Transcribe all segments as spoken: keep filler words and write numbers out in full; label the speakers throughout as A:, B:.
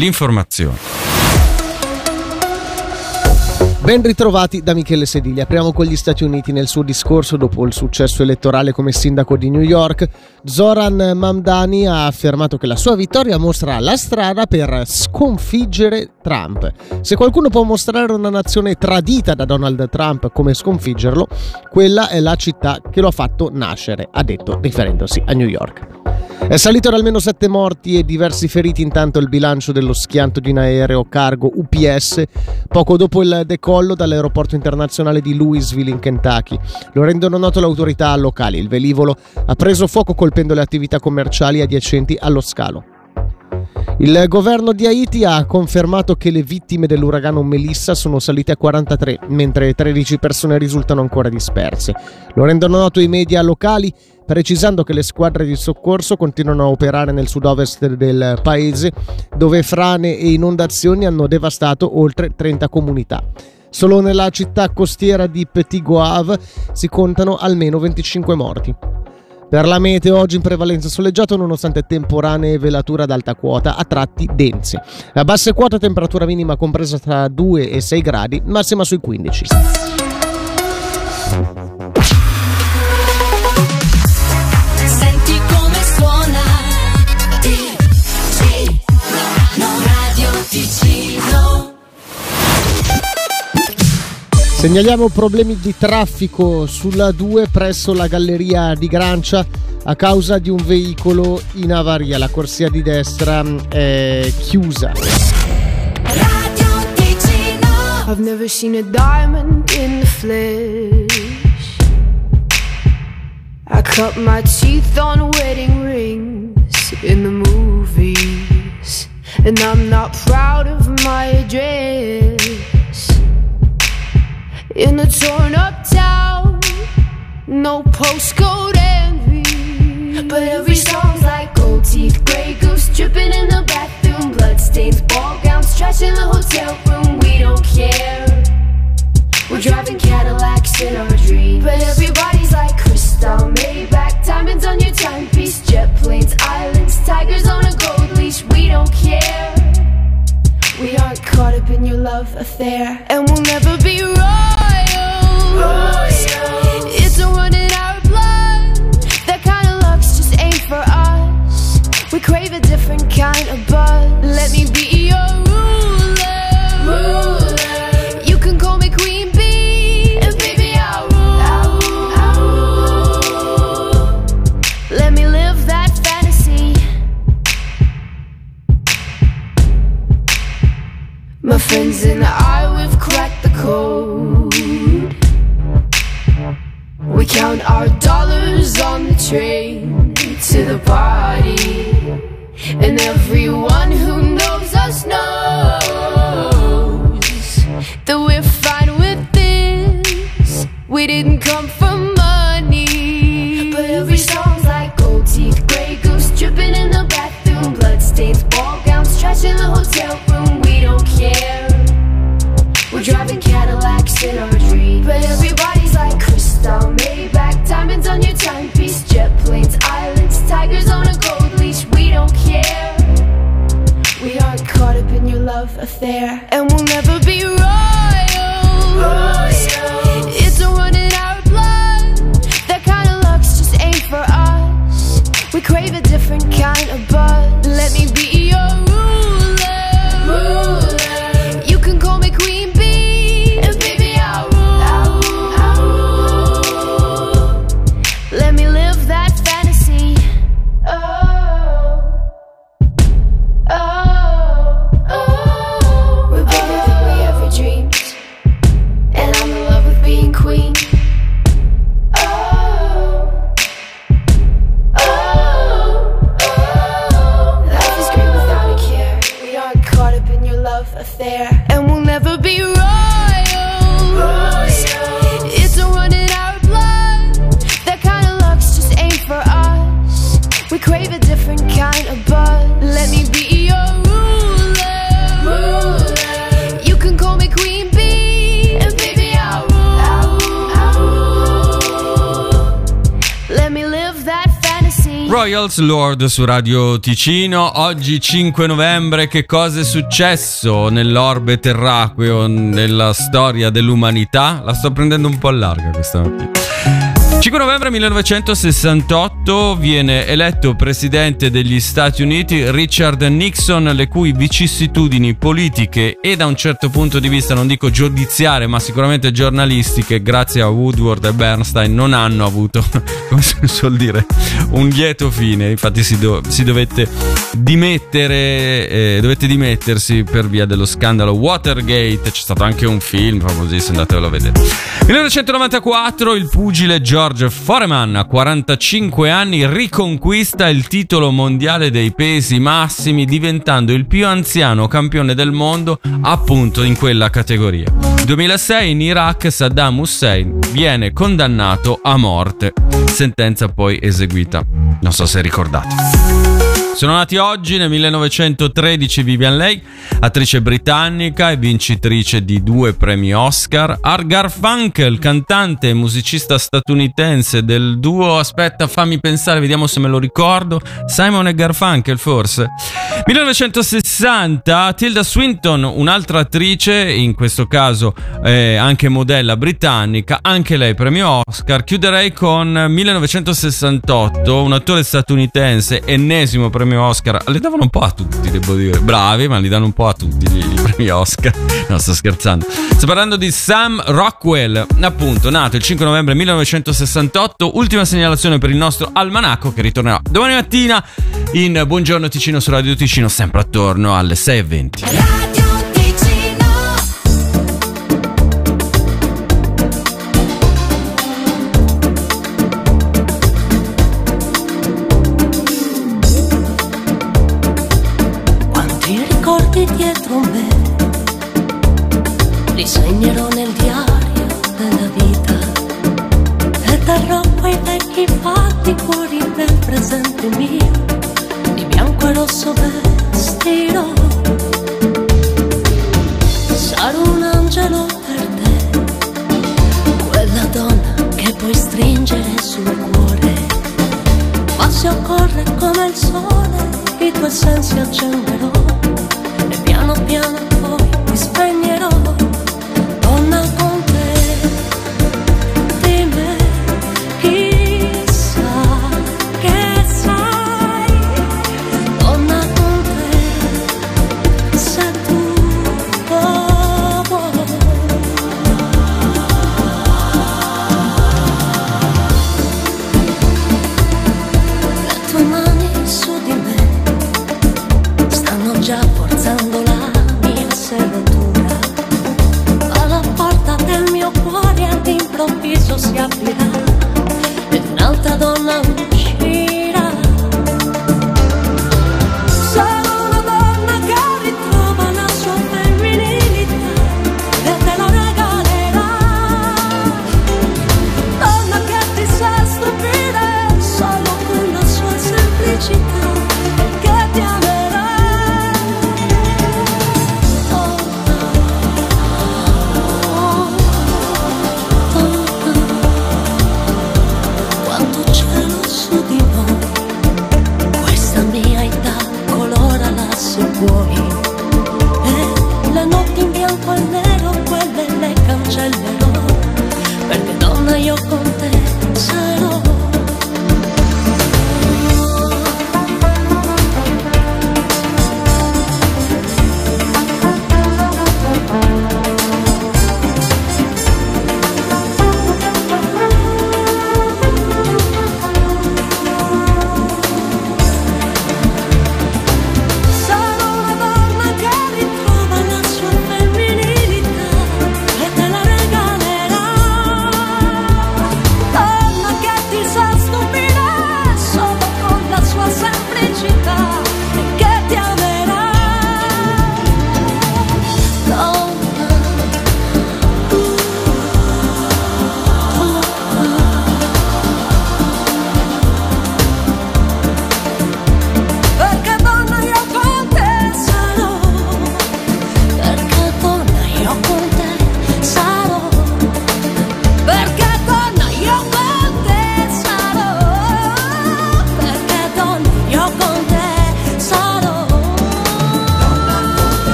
A: l'informazione.
B: Ben ritrovati da Michele Sedili. Apriamo con gli Stati Uniti. Nel suo discorso dopo il successo elettorale come sindaco di New York, Zoran Mamdani ha affermato che la sua vittoria mostra la strada per sconfiggere Trump. Se qualcuno può mostrare una nazione tradita da Donald Trump come sconfiggerlo, quella è la città che lo ha fatto nascere, ha detto, riferendosi a New York. È salito ad almeno sette morti e diversi feriti intanto il bilancio dello schianto di un aereo cargo U P S poco dopo il decollo dall'aeroporto internazionale di Louisville in Kentucky. Lo rendono noto le autorità locali. Il velivolo ha preso fuoco colpendo le attività commerciali adiacenti allo scalo. Il governo di Haiti ha confermato che le vittime dell'uragano Melissa sono salite a quarantatré, mentre tredici persone risultano ancora disperse. Lo rendono noto i media locali, precisando che le squadre di soccorso continuano a operare nel sud-ovest del paese, dove frane e inondazioni hanno devastato oltre trenta comunità. Solo nella città costiera di Petit Goâve si contano almeno venticinque morti. Per la meteo oggi in prevalenza soleggiato nonostante temporanee e velature ad alta quota, a tratti dense. A basse quote temperatura minima compresa tra due e sei gradi, massima sui quindici.
C: Senti come suona Ticino, Radio Ticino.
B: Segnaliamo problemi di traffico sulla due presso la galleria di Grancia a causa di un veicolo in avaria. La corsia di destra è chiusa.
C: Radio Ticino.
D: I've never seen a diamond in the flesh. I cut my teeth on wedding rings in the movies, and I'm not proud of my address. In a torn up town, no postcode envy, but every song's like gold teeth, grey goose dripping in the bathroom, bloodstains, ball gowns, trash in the hotel room. We don't care. We're driving Cadillacs in our dreams, but everybody's like crystal, Maybach, diamonds on your timepiece, jet planes, islands, tigers on a gold leash. We don't care. We aren't caught up in your love affair, and we'll never be royals. Royals. It's a run in our blood. That kind of luck's just ain't for us. We crave a different kind of buzz. Let me be your ruler. Ruler. You can call me Queen Bee, and baby I'll rule. I'll rule. Let me live that fantasy. My friends and I, we've cracked the code. We count our dollars on the train to the party, and everyone who knows us knows that we're fine with this. We didn't come for money, but every song's like gold teeth, grey goose dripping in the bathroom, bloodstains, ball gowns, trash in the hotel room. We don't care. We're driving Cadillacs in our dreams, but everybody's like crystal, Maybach, diamonds on your timepiece, jet planes, islands, tigers on a gold leash. We don't care. We aren't caught up in your love affair, and we'll never be royals. Royals. It's a run in our blood. That kind of luck's just ain't for us. We crave a different kind of buzz. Let me be your ruler. Ruler. You can call me Queen Bee, and baby I'll rule. I'll rule. Let me live that fantasy. Oh, oh, oh. We're bigger than we ever dreamed, and I'm in love with being queen. Oh, oh, oh. Life is great without a care. We aren't caught up in your love affair, and we'll never be royals. Royals. It's a run in our blood. That kind of luck's just ain't for us. We crave a different kind of buzz. Let me be your ruler. Ruler. You can call me Queen Bee, and baby I'll rule. I'll rule. Let me live that fantasy.
A: Royals Royals Lord su Radio Ticino. Oggi cinque novembre, che cosa è successo nell'orbe terracqueo, nella storia dell'umanità? La sto prendendo un po' larga questa mattina. cinque novembre millenovecentosessantotto viene eletto presidente degli Stati Uniti Richard Nixon, le cui vicissitudini politiche e da un certo punto di vista, non dico giudiziarie, ma sicuramente giornalistiche, grazie a Woodward e Bernstein, non hanno avuto, come si suol dire, un lieto fine. Infatti si, do- si dovette dimettere, eh, dovette dimettersi per via dello scandalo Watergate. C'è stato anche un film famosissimo, andatevelo a vedere. millenovecentonovantaquattro il pugile George Foreman, a quarantacinque anni, riconquista il titolo mondiale dei pesi massimi, diventando il più anziano campione del mondo appunto in quella categoria. duemilasei in Iraq Saddam Hussein viene condannato a morte, sentenza poi eseguita, non so se ricordate. Sono nati oggi nel millenovecentotredici Vivien Leigh, attrice britannica e vincitrice di due premi Oscar. Art Garfunkel, cantante e musicista statunitense del duo, aspetta fammi pensare, vediamo se me lo ricordo, Simon e Garfunkel forse. millenovecentosessanta Tilda Swinton, un'altra attrice, in questo caso eh, anche modella britannica, anche lei premio Oscar. Chiuderei con millenovecentosessantotto, un attore statunitense, ennesimo premio Oscar. Li davano un po' a tutti, devo dire, bravi, ma li danno un po' a tutti i premi Oscar. No, sto scherzando. Sto parlando di Sam Rockwell, appunto, nato il cinque novembre millenovecentosessantotto. Ultima segnalazione per il nostro almanacco, che ritornerà domani mattina in Buongiorno Ticino su Radio Ticino, sempre attorno alle sei e venti.
C: Radio Ticino.
E: Quanti ricordi dietro me li segnerò nel diario della vita e darò quei vecchi fatti cuori del presente mio, di bianco e rosso vestirò. Sarò un angelo per te, quella donna che puoi stringere sul cuore, ma se occorre come il sole i tuoi sensi accenderò e piano piano poi ti spegnerò. Donna con te, di me, chissà che sai. Donna con te, se tu vuoi. Le tue mani su di me stanno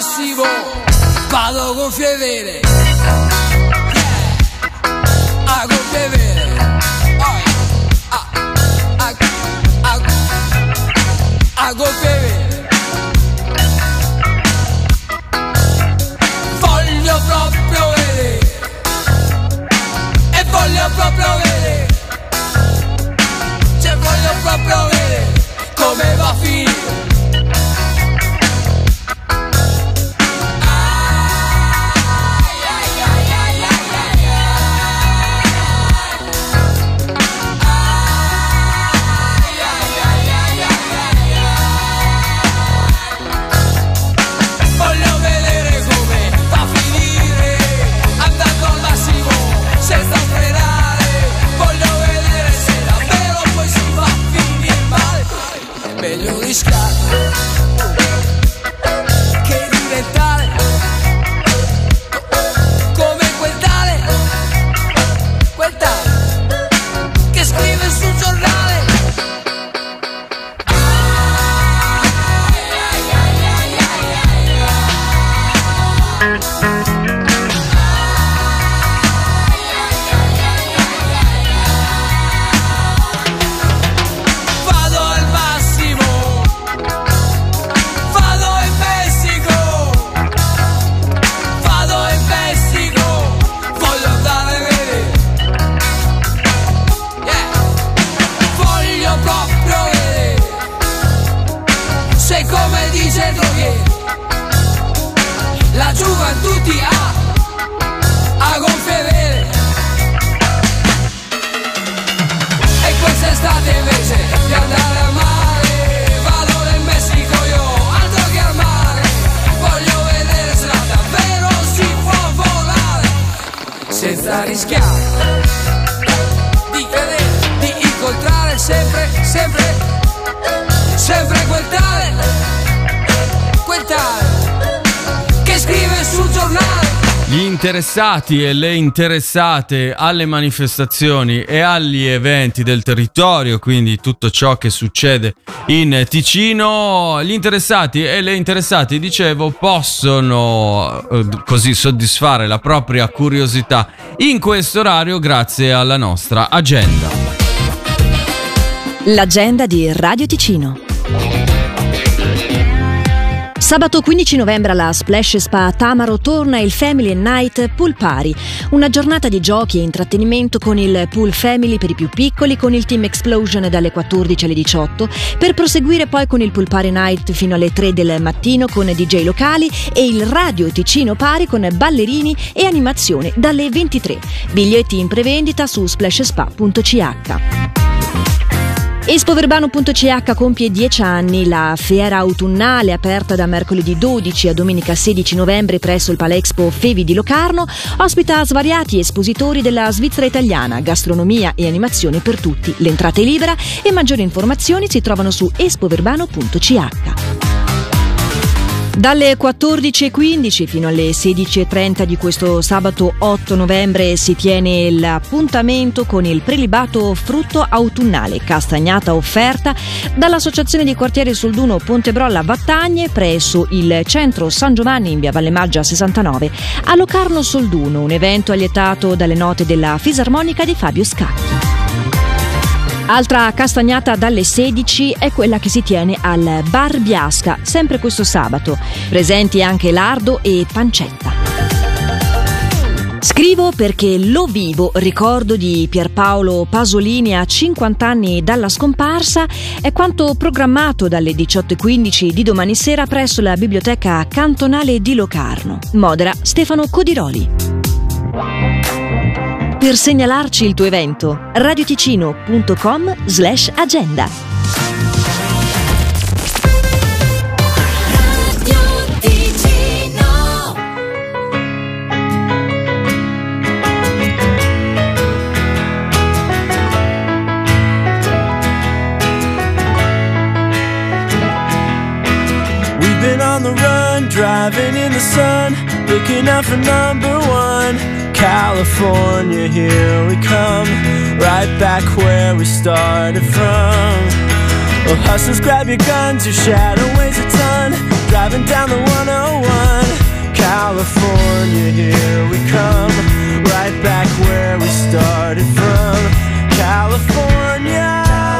F: massimo, vado gonfie vere, a gonfie vere, oh, a, a, a, a gonfie vere. Voglio proprio vedere, e voglio proprio vedere, cioè voglio proprio vedere come va a finire. Meglio rischiare che diventare come quel tale, quel tale che scrive sul giornale. La gioventù ti ha a gonfie vele, e quest'estate invece di andare al mare vado nel Messico io, altro che al mare. Voglio vedere se davvero si può volare senza rischiare di vedere, di incontrare sempre, sempre, sempre quel tale, quel tale che scrive sul giornale.
A: Gli interessati e le interessate alle manifestazioni e agli eventi del territorio, quindi tutto ciò che succede in Ticino, gli interessati e le interessate, dicevo, possono eh, così soddisfare la propria curiosità in questo orario grazie alla nostra agenda.
G: L'agenda di Radio Ticino. Sabato quindici novembre alla Splash Spa Tamaro torna il Family Night Pool Party, una giornata di giochi e intrattenimento con il Pool Family per i più piccoli, con il Team Explosion dalle quattordici alle diciotto, per proseguire poi con il Pool Party Night fino alle tre del mattino con D J locali e il Radio Ticino Party con ballerini e animazione dalle ventitré. Biglietti in prevendita su splash spa punto c h. Espoverbano punto c h compie dieci anni. La fiera autunnale, aperta da mercoledì dodici a domenica sedici novembre presso il Palexpo Fevi di Locarno, ospita svariati espositori della Svizzera italiana, gastronomia e animazione per tutti. L'entrata è libera e maggiori informazioni si trovano su espoverbano punto c h. Dalle quattordici e quindici fino alle sedici e trenta di questo sabato otto novembre si tiene l'appuntamento con il prelibato frutto autunnale, castagnata offerta dall'Associazione di Quartiere Solduno Pontebrolla Vattagne presso il centro San Giovanni in via Valle Maggia sessantanove a Locarno Solduno, un evento allietato dalle note della fisarmonica di Fabio Scacchi. Altra castagnata dalle sedici è quella che si tiene al Bar Biasca, sempre questo sabato. Presenti anche lardo e pancetta. Scrivo perché lo vivo, ricordo di Pierpaolo Pasolini a cinquanta anni dalla scomparsa, è quanto programmato dalle diciotto e quindici di domani sera presso la Biblioteca Cantonale di Locarno. Modera Stefano Codiroli. Per segnalarci il tuo evento, radioticino punto com slash agenda.
C: Radio Ticino.
H: We've been on the run, driving in the sun, looking out for number one. California, here we come, right back where we started from. Well, hustlers, grab your guns, your shadow weighs a ton, driving down the one oh one. California, here we come, right back where we started from. California.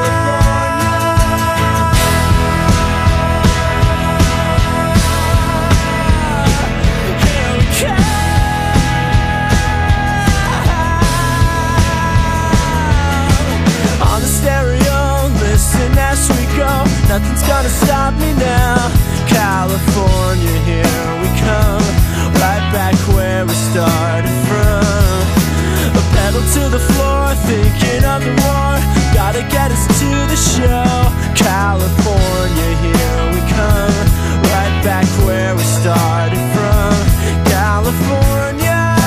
H: As we go, nothing's gonna stop me now. California, here we come, right back where we started from. A pedal to the floor, thinking of the war, gotta get us to the show. California, here we come, right back where we started from. California.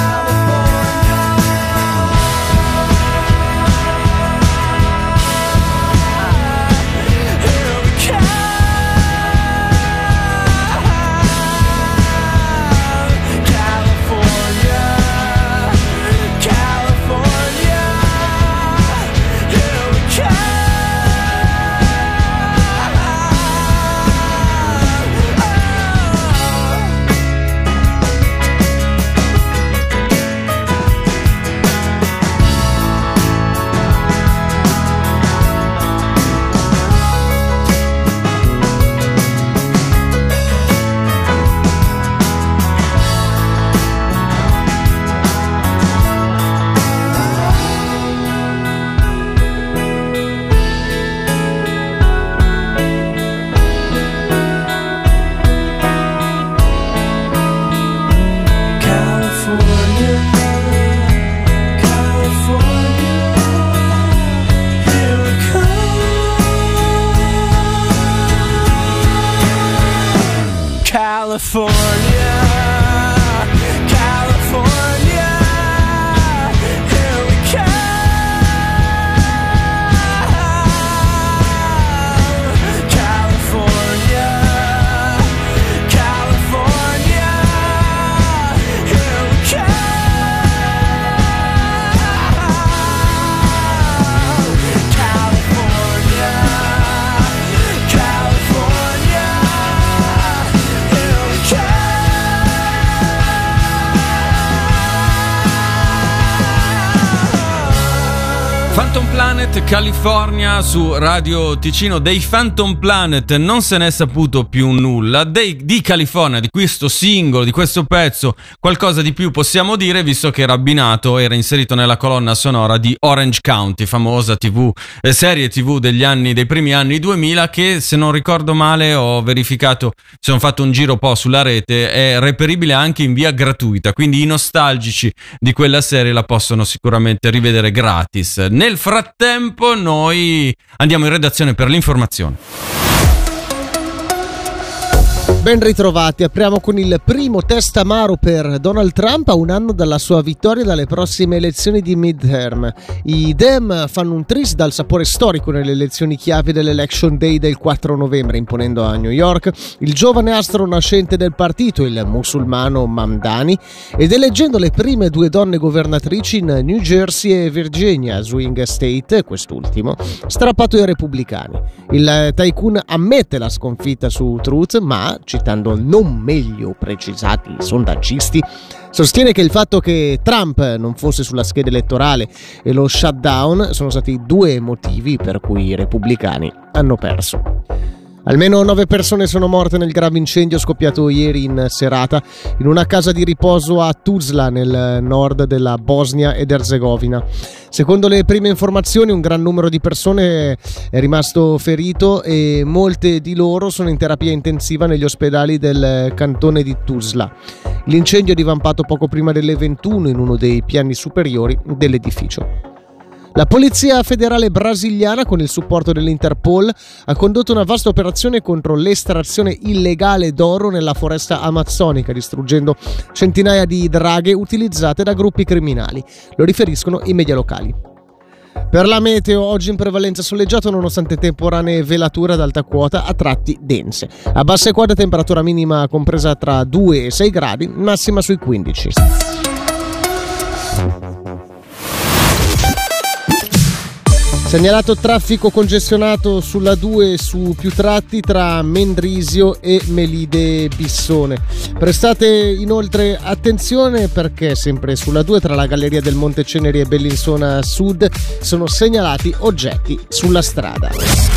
H: California, California, here we come. California, California, here we come. California, California.
A: Phantom Planet, California su Radio Ticino. Dei Phantom Planet non se n'è saputo più nulla. Dei, di California, di questo singolo, di questo pezzo, qualcosa di più possiamo dire, visto che era abbinato, era inserito nella colonna sonora di Orange County, famosa tivù, eh, serie tivù degli anni, dei primi anni duemila, che, se non ricordo male, ho verificato, sono fatto un giro un po' sulla rete, è reperibile anche in via gratuita, quindi i nostalgici di quella serie la possono sicuramente rivedere gratis. Nel frattempo noi andiamo in redazione per l'informazione.
B: Ben ritrovati, apriamo con il primo test amaro per Donald Trump a un anno dalla sua vittoria dalle prossime elezioni di midterm. I Dem fanno un tris dal sapore storico nelle elezioni chiave dell'Election Day del quattro novembre, imponendo a New York il giovane astro nascente del partito, il musulmano Mamdani, ed eleggendo le prime due donne governatrici in New Jersey e Virginia, swing state, quest'ultimo, strappato ai repubblicani. Il tycoon ammette la sconfitta su Truth, ma, citando non meglio precisati sondaggisti, sostiene che il fatto che Trump non fosse sulla scheda elettorale e lo shutdown sono stati due motivi per cui i repubblicani hanno perso. Almeno nove persone sono morte nel grave incendio scoppiato ieri in serata in una casa di riposo a Tuzla, nel nord della Bosnia ed Erzegovina. Secondo le prime informazioni, un gran numero di persone è rimasto ferito e molte di loro sono in terapia intensiva negli ospedali del cantone di Tuzla. L'incendio è divampato poco prima delle ventuno in uno dei piani superiori dell'edificio. La polizia federale brasiliana, con il supporto dell'Interpol, ha condotto una vasta operazione contro l'estrazione illegale d'oro nella foresta amazzonica, distruggendo centinaia di draghe utilizzate da gruppi criminali. Lo riferiscono i media locali. Per la meteo, oggi in prevalenza soleggiato nonostante temporanee velature ad alta quota a tratti dense. A basse quote temperatura minima compresa tra due e sei gradi, massima sui quindici. Segnalato traffico congestionato sulla due su più tratti tra Mendrisio e Melide Bissone. Prestate inoltre attenzione perché sempre sulla due tra la Galleria del Monte Ceneri e Bellinzona Sud sono segnalati oggetti sulla strada.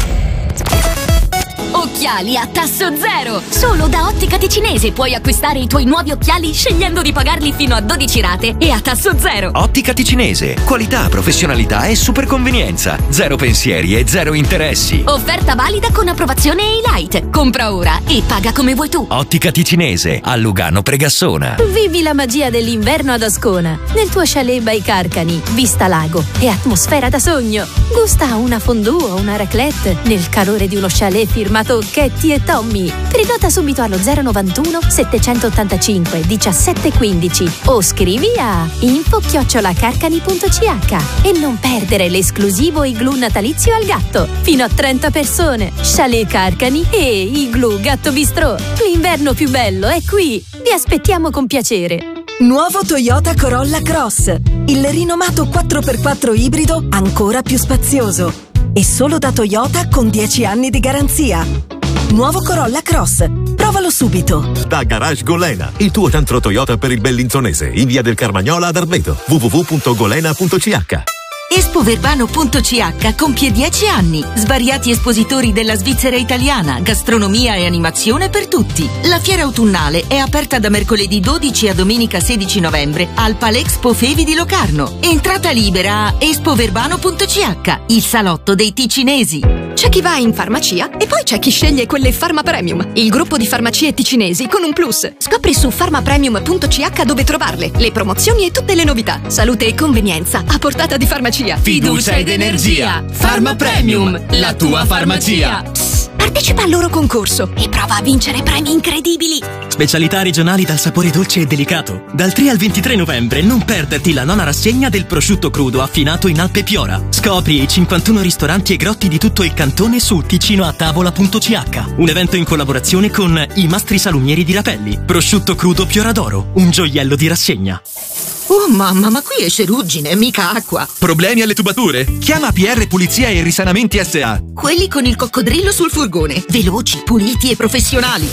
C: Occhiali a tasso zero! Solo da Ottica Ticinese puoi acquistare i tuoi nuovi occhiali scegliendo di pagarli fino a dodici rate e a tasso zero.
I: Ottica Ticinese. Qualità, professionalità e super convenienza. Zero pensieri e zero interessi.
C: Offerta valida con approvazione A-Lite. Compra ora e paga come vuoi tu.
I: Ottica Ticinese. A Lugano Pregassona.
J: Vivi la magia dell'inverno ad Ascona. Nel tuo chalet by Carcani. Vista lago e atmosfera da sogno. Gusta una fondue o una raclette nel calore di uno chalet firmato Chetti e Tommy. Prenota subito allo zero novantuno settecentottantacinque diciassette quindici o scrivi a info chiocciola carcani punto c h e non perdere l'esclusivo igloo natalizio al gatto. Fino a trenta persone. Chalet Carcani e Igloo Gatto Bistrò. L'inverno più bello è qui. Vi aspettiamo con piacere.
K: Nuovo Toyota Corolla Cross. Il rinomato quattro per quattro ibrido ancora più spazioso. E solo da Toyota con dieci anni di garanzia. Nuovo Corolla Cross. Provalo subito.
L: Da Garage Golena, il tuo centro Toyota per il Bellinzonese, in via del Carmagnola ad Arbedo. w w w punto golena punto c h.
M: Espoverbano punto c h compie dieci anni. Svariati espositori della Svizzera italiana, gastronomia e animazione per tutti. La fiera autunnale è aperta da mercoledì dodici a domenica sedici novembre al Palexpo Fevi di Locarno. Entrata libera a espoverbano punto c h, il salotto dei ticinesi.
N: C'è chi va in farmacia e poi c'è chi sceglie quelle Pharma Premium, il gruppo di farmacie ticinesi con un plus. Scopri su pharmapremium punto c h dove trovarle, le promozioni e tutte le novità. Salute e convenienza a portata di farmacia.
O: Fiducia ed energia. Pharma Premium, la tua farmacia.
N: Psst, partecipa al loro concorso e prova a vincere premi incredibili.
P: Specialità regionali dal sapore dolce e delicato. Dal tre al ventitré novembre non perderti la nona rassegna del prosciutto crudo affinato in Alpe Piora. Scopri i cinquantuno ristoranti e grotti di tutto il cantone su ticino a tavola punto c h. Un evento in collaborazione con i Mastri Salumieri di Rapelli. Prosciutto crudo Piora d'Oro, un gioiello di rassegna.
M: Oh mamma, ma qui esce ruggine, mica acqua.
Q: Problemi alle tubature? Chiama P R Pulizia e Risanamenti S A.
M: Quelli con il coccodrillo sul furgone. Veloci, puliti e professionali.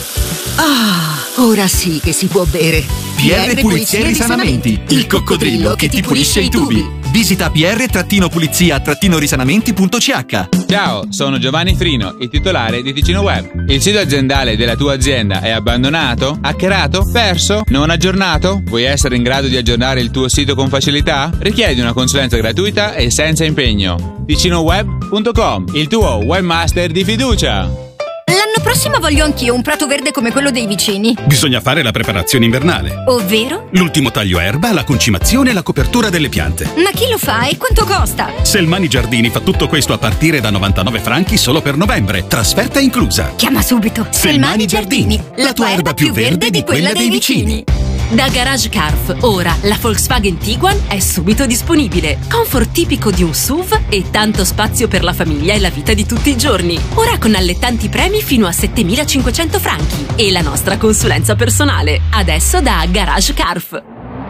M: Ah, ora sì che si può bere.
Q: P R Pulizia e Risanamenti, il coccodrillo che ti pulisce i tubi. Visita p r pulizia risanamenti punto c h.
R: Ciao, sono Giovanni Frino, il titolare di Ticino Web. Il sito aziendale della tua azienda è abbandonato? Hackerato? Perso? Non aggiornato? Vuoi essere in grado di aggiornare il tuo sito con facilità? Richiedi una consulenza gratuita e senza impegno. ticino web punto com, il tuo webmaster di fiducia.
N: L'anno prossimo voglio anch'io un prato verde come quello dei vicini.
S: Bisogna fare la preparazione invernale.
N: Ovvero?
S: L'ultimo taglio erba, la concimazione e la copertura delle piante.
N: Ma chi lo fa e quanto costa?
S: Selmani Giardini fa tutto questo a partire da novantanove franchi solo per novembre. Trasferta inclusa.
N: Chiama subito.
S: Selmani Giardini, la tua erba più verde di quella dei vicini.
T: Da Garage Carf, ora la Volkswagen Tiguan è subito disponibile. Comfort tipico di un S U V e tanto spazio per la famiglia e la vita di tutti i giorni. Ora con allettanti premi fino a settemilacinquecento franchi e la nostra consulenza personale. Adesso da Garage Carf.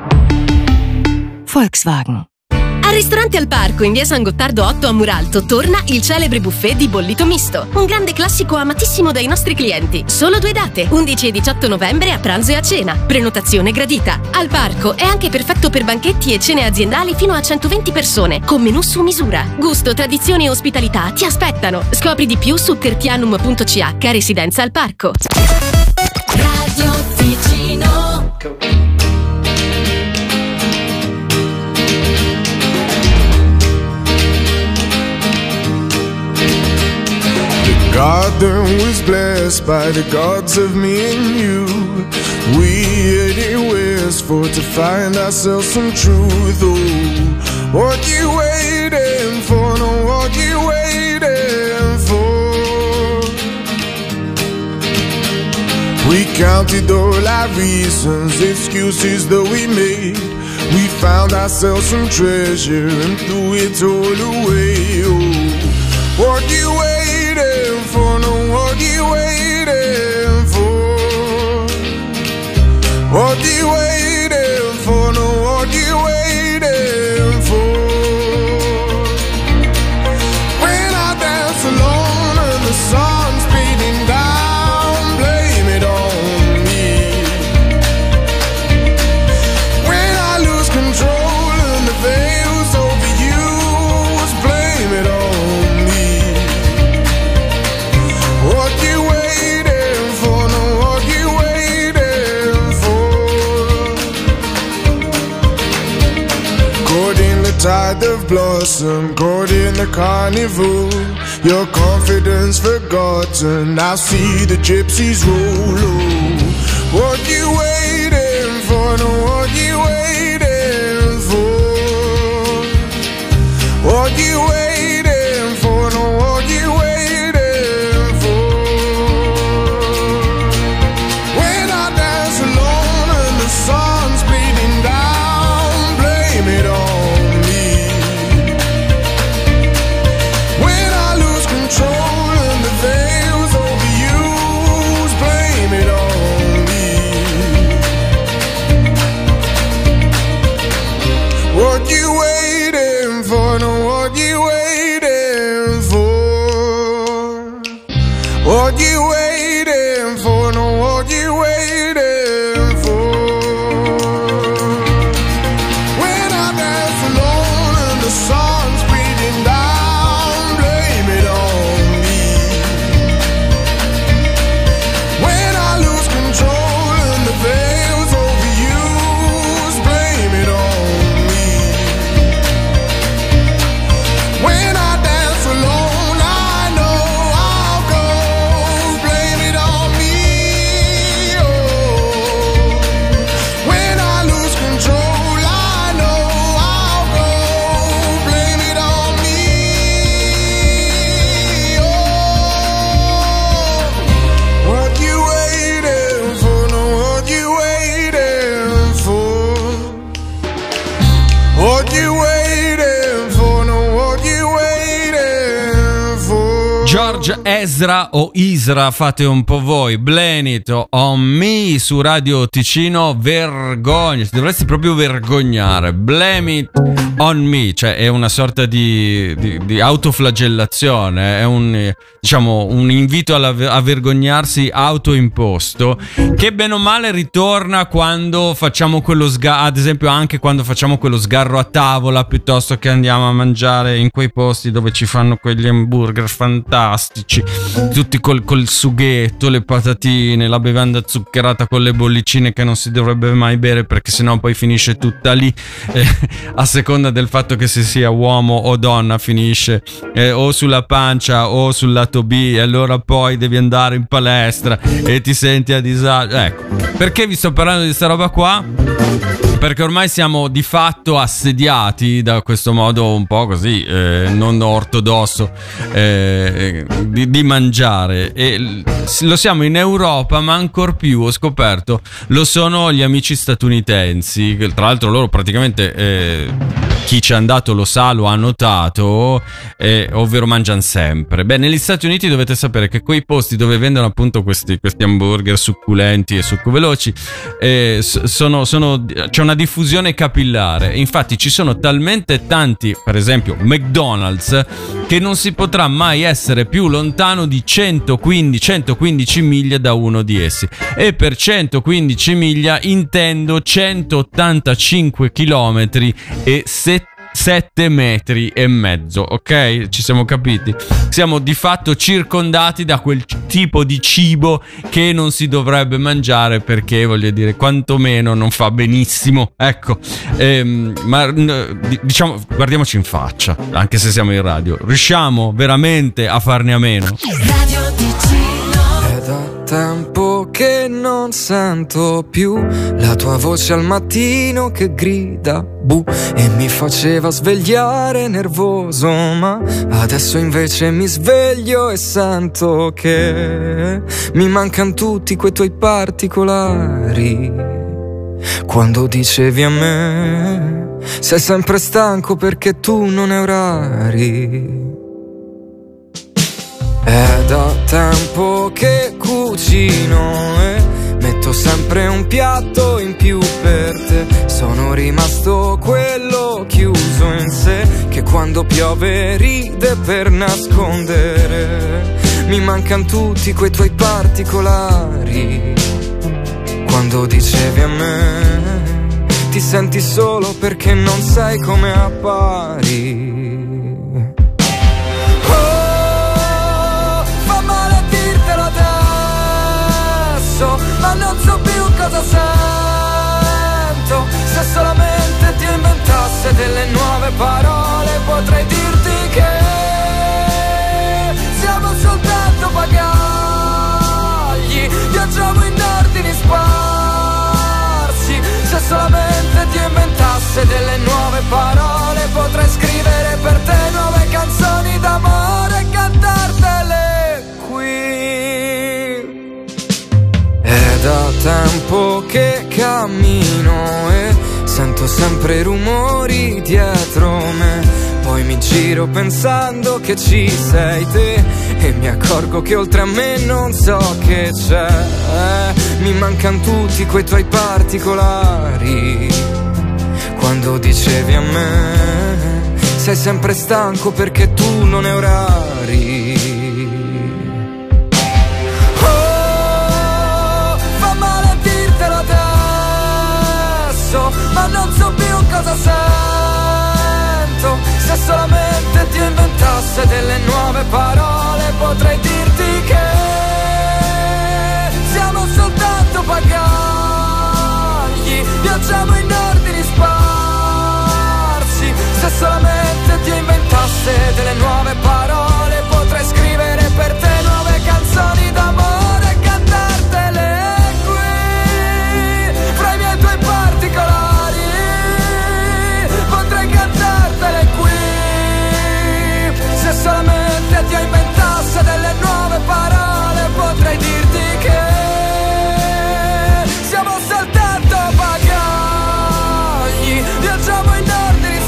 N: Volkswagen. Al ristorante Al Parco in via San Gottardo otto a Muralto torna il celebre buffet di bollito misto, un grande classico amatissimo dai nostri clienti. Solo due date, undici e diciotto novembre a pranzo e a cena. Prenotazione gradita. Al Parco è anche perfetto per banchetti e cene aziendali fino a centoventi persone, con menù su misura. Gusto, tradizione e ospitalità ti aspettano. Scopri di più su tertianum punto c h, residenza Al Parco.
C: Radio Ticino.
U: Garden was blessed by the gods of me and you. We headed westward to find ourselves some truth. Oh, what you waiting for? No, what you waiting for? We counted all our reasons, excuses that we made. We found ourselves some treasure and threw it all away. Oh, what you waiting for? No, what you waiting for? What you waiting for? No, what you waiting for? tide of blossom, caught in the carnival. Your confidence forgotten, I see the gypsies roll. Oh, what you waiting for? No, what you waiting for? What you waiting for? No, what you waiting for? When I dance alone and the sun's bleeding down, blame it on me. When I lose control and the veil's overused, blame it on me. What you waiting for? No, what you waiting for? What you waiting for? No, what you waiting for? When I dance alone and the sun's beating down, blame it on me. When I lose control and the veil's overused, blame it on me. When I dance alone, I know I'll go, blame it on me. Oh, when I lose control, I know I'll go, blame it on me. Oh, what you waiting for? No, what you waiting for? What you waiting for? No, what you waiting for?
A: George Ezra o Isra, fate un po' voi. Blame It On Me su Radio Ticino. Vergogna, ti dovresti proprio vergognare. Blame It On Me, cioè è una sorta di, di, di autoflagellazione, è un, diciamo, un invito alla, a vergognarsi autoimposto, che bene o male ritorna quando facciamo quello sgarro, ad esempio anche quando facciamo quello sgarro a tavola, piuttosto che andiamo a mangiare in quei posti dove ci fanno quegli hamburger fantastici, tutti col, col sughetto, le patatine, la bevanda zuccherata con le bollicine che non si dovrebbe mai bere perché sennò poi finisce tutta lì, eh, a seconda del fatto che se sia uomo o donna finisce eh, o sulla pancia o sul lato B, e allora poi devi andare in palestra e ti senti a disagio. Ecco, perché vi sto parlando di sta roba qua? Perché ormai siamo di fatto assediati da questo modo un po' così eh, non ortodosso eh, di, di mangiare, e lo siamo in Europa, ma ancor più, ho scoperto, lo sono gli amici statunitensi, che tra l'altro loro praticamente eh, chi ci è andato lo sa, lo ha notato, eh, ovvero mangiano sempre. Beh, negli Stati Uniti dovete sapere che quei posti dove vendono appunto questi, questi hamburger succulenti e succoveloci eh, sono, sono, c'è una diffusione capillare. Infatti ci sono talmente tanti, per esempio McDonald's, che non si potrà mai essere più lontano di centoquindici, centoquindici miglia da uno di essi, e per centoquindici miglia intendo centottantacinque chilometri e sette metri e mezzo, ok? Ci siamo capiti? Siamo di fatto circondati da quel tipo di cibo che non si dovrebbe mangiare, perché, voglio dire, quantomeno non fa benissimo, ecco. Ehm, ma diciamo, guardiamoci in faccia, anche se siamo in radio, riusciamo veramente a farne a meno?
F: Radio Ticino. È da tempo che non sento più la tua voce al mattino che grida bu e mi faceva svegliare nervoso, ma adesso invece mi sveglio e sento che mi mancano tutti quei tuoi particolari. Quando dicevi a me sei sempre stanco perché tu non hai orari. È da tempo che cucino e metto sempre un piatto in più per te. Sono rimasto quello chiuso in sé che quando piove ride per nascondere. Mi mancano tutti quei tuoi particolari. Quando dicevi a me ti senti solo perché non sai come appari. Ma non so più cosa sento, se solamente ti inventassi inventasse delle nuove parole, potrei dirti che siamo soltanto bagagli, viaggiamo in ordini sparsi. Se solamente Dio inventasse delle nuove parole, potrei scrivere per te nuove canzoni d'amore e cantartele qui. È da tempo che cammino e sento sempre rumori dietro me, poi mi giro pensando che ci sei te e mi accorgo che oltre a me non so che c'è. Mi mancano tutti quei tuoi particolari. Quando dicevi a me sei sempre stanco perché tu non hai orari. Oh, fa male dirtelo adesso, ma non so più cosa sento. Se solamente Dio inventasse delle nuove parole, potrei dirti che siamo soltanto bagagli, viaggiamo in ordini sparsi. Se solamente Dio inventasse delle nuove parole, potrei scrivere per te nuove canzoni d'amore e cantartele qui, fra i miei tuoi particolari. Potrei cantartele qui, se solamente Dio inventasse delle nuove parole, potrei dirti che siamo soltanto bagagli, viaggiamo in ordini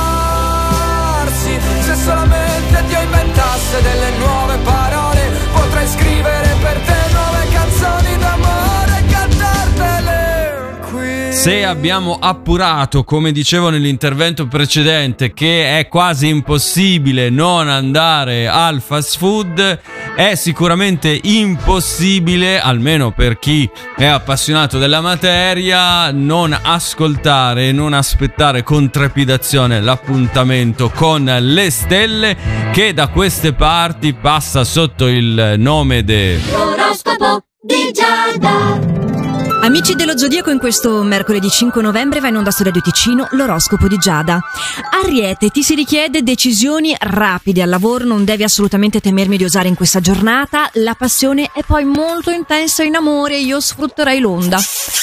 F: sparsi. Se solamente Dio inventasse delle nuove parole, potrei scrivere per te nuove canzoni d'amore e cantartele qui.
A: Se abbiamo appurato, come dicevo nell'intervento precedente, che è quasi impossibile non andare al fast food, è sicuramente impossibile, almeno per chi è appassionato della materia, non ascoltare e non aspettare con trepidazione l'appuntamento con le stelle, che da queste parti passa sotto il nome de
E: L'oroscopo di Giada.
G: Amici dello Zodiaco, in questo mercoledì cinque novembre va in onda su Radio Ticino l'oroscopo di Giada. Ariete, ti si richiede decisioni rapide al lavoro, non devi assolutamente temermi di osare in questa giornata. La passione è poi molto intensa in amore, io sfrutterai l'onda.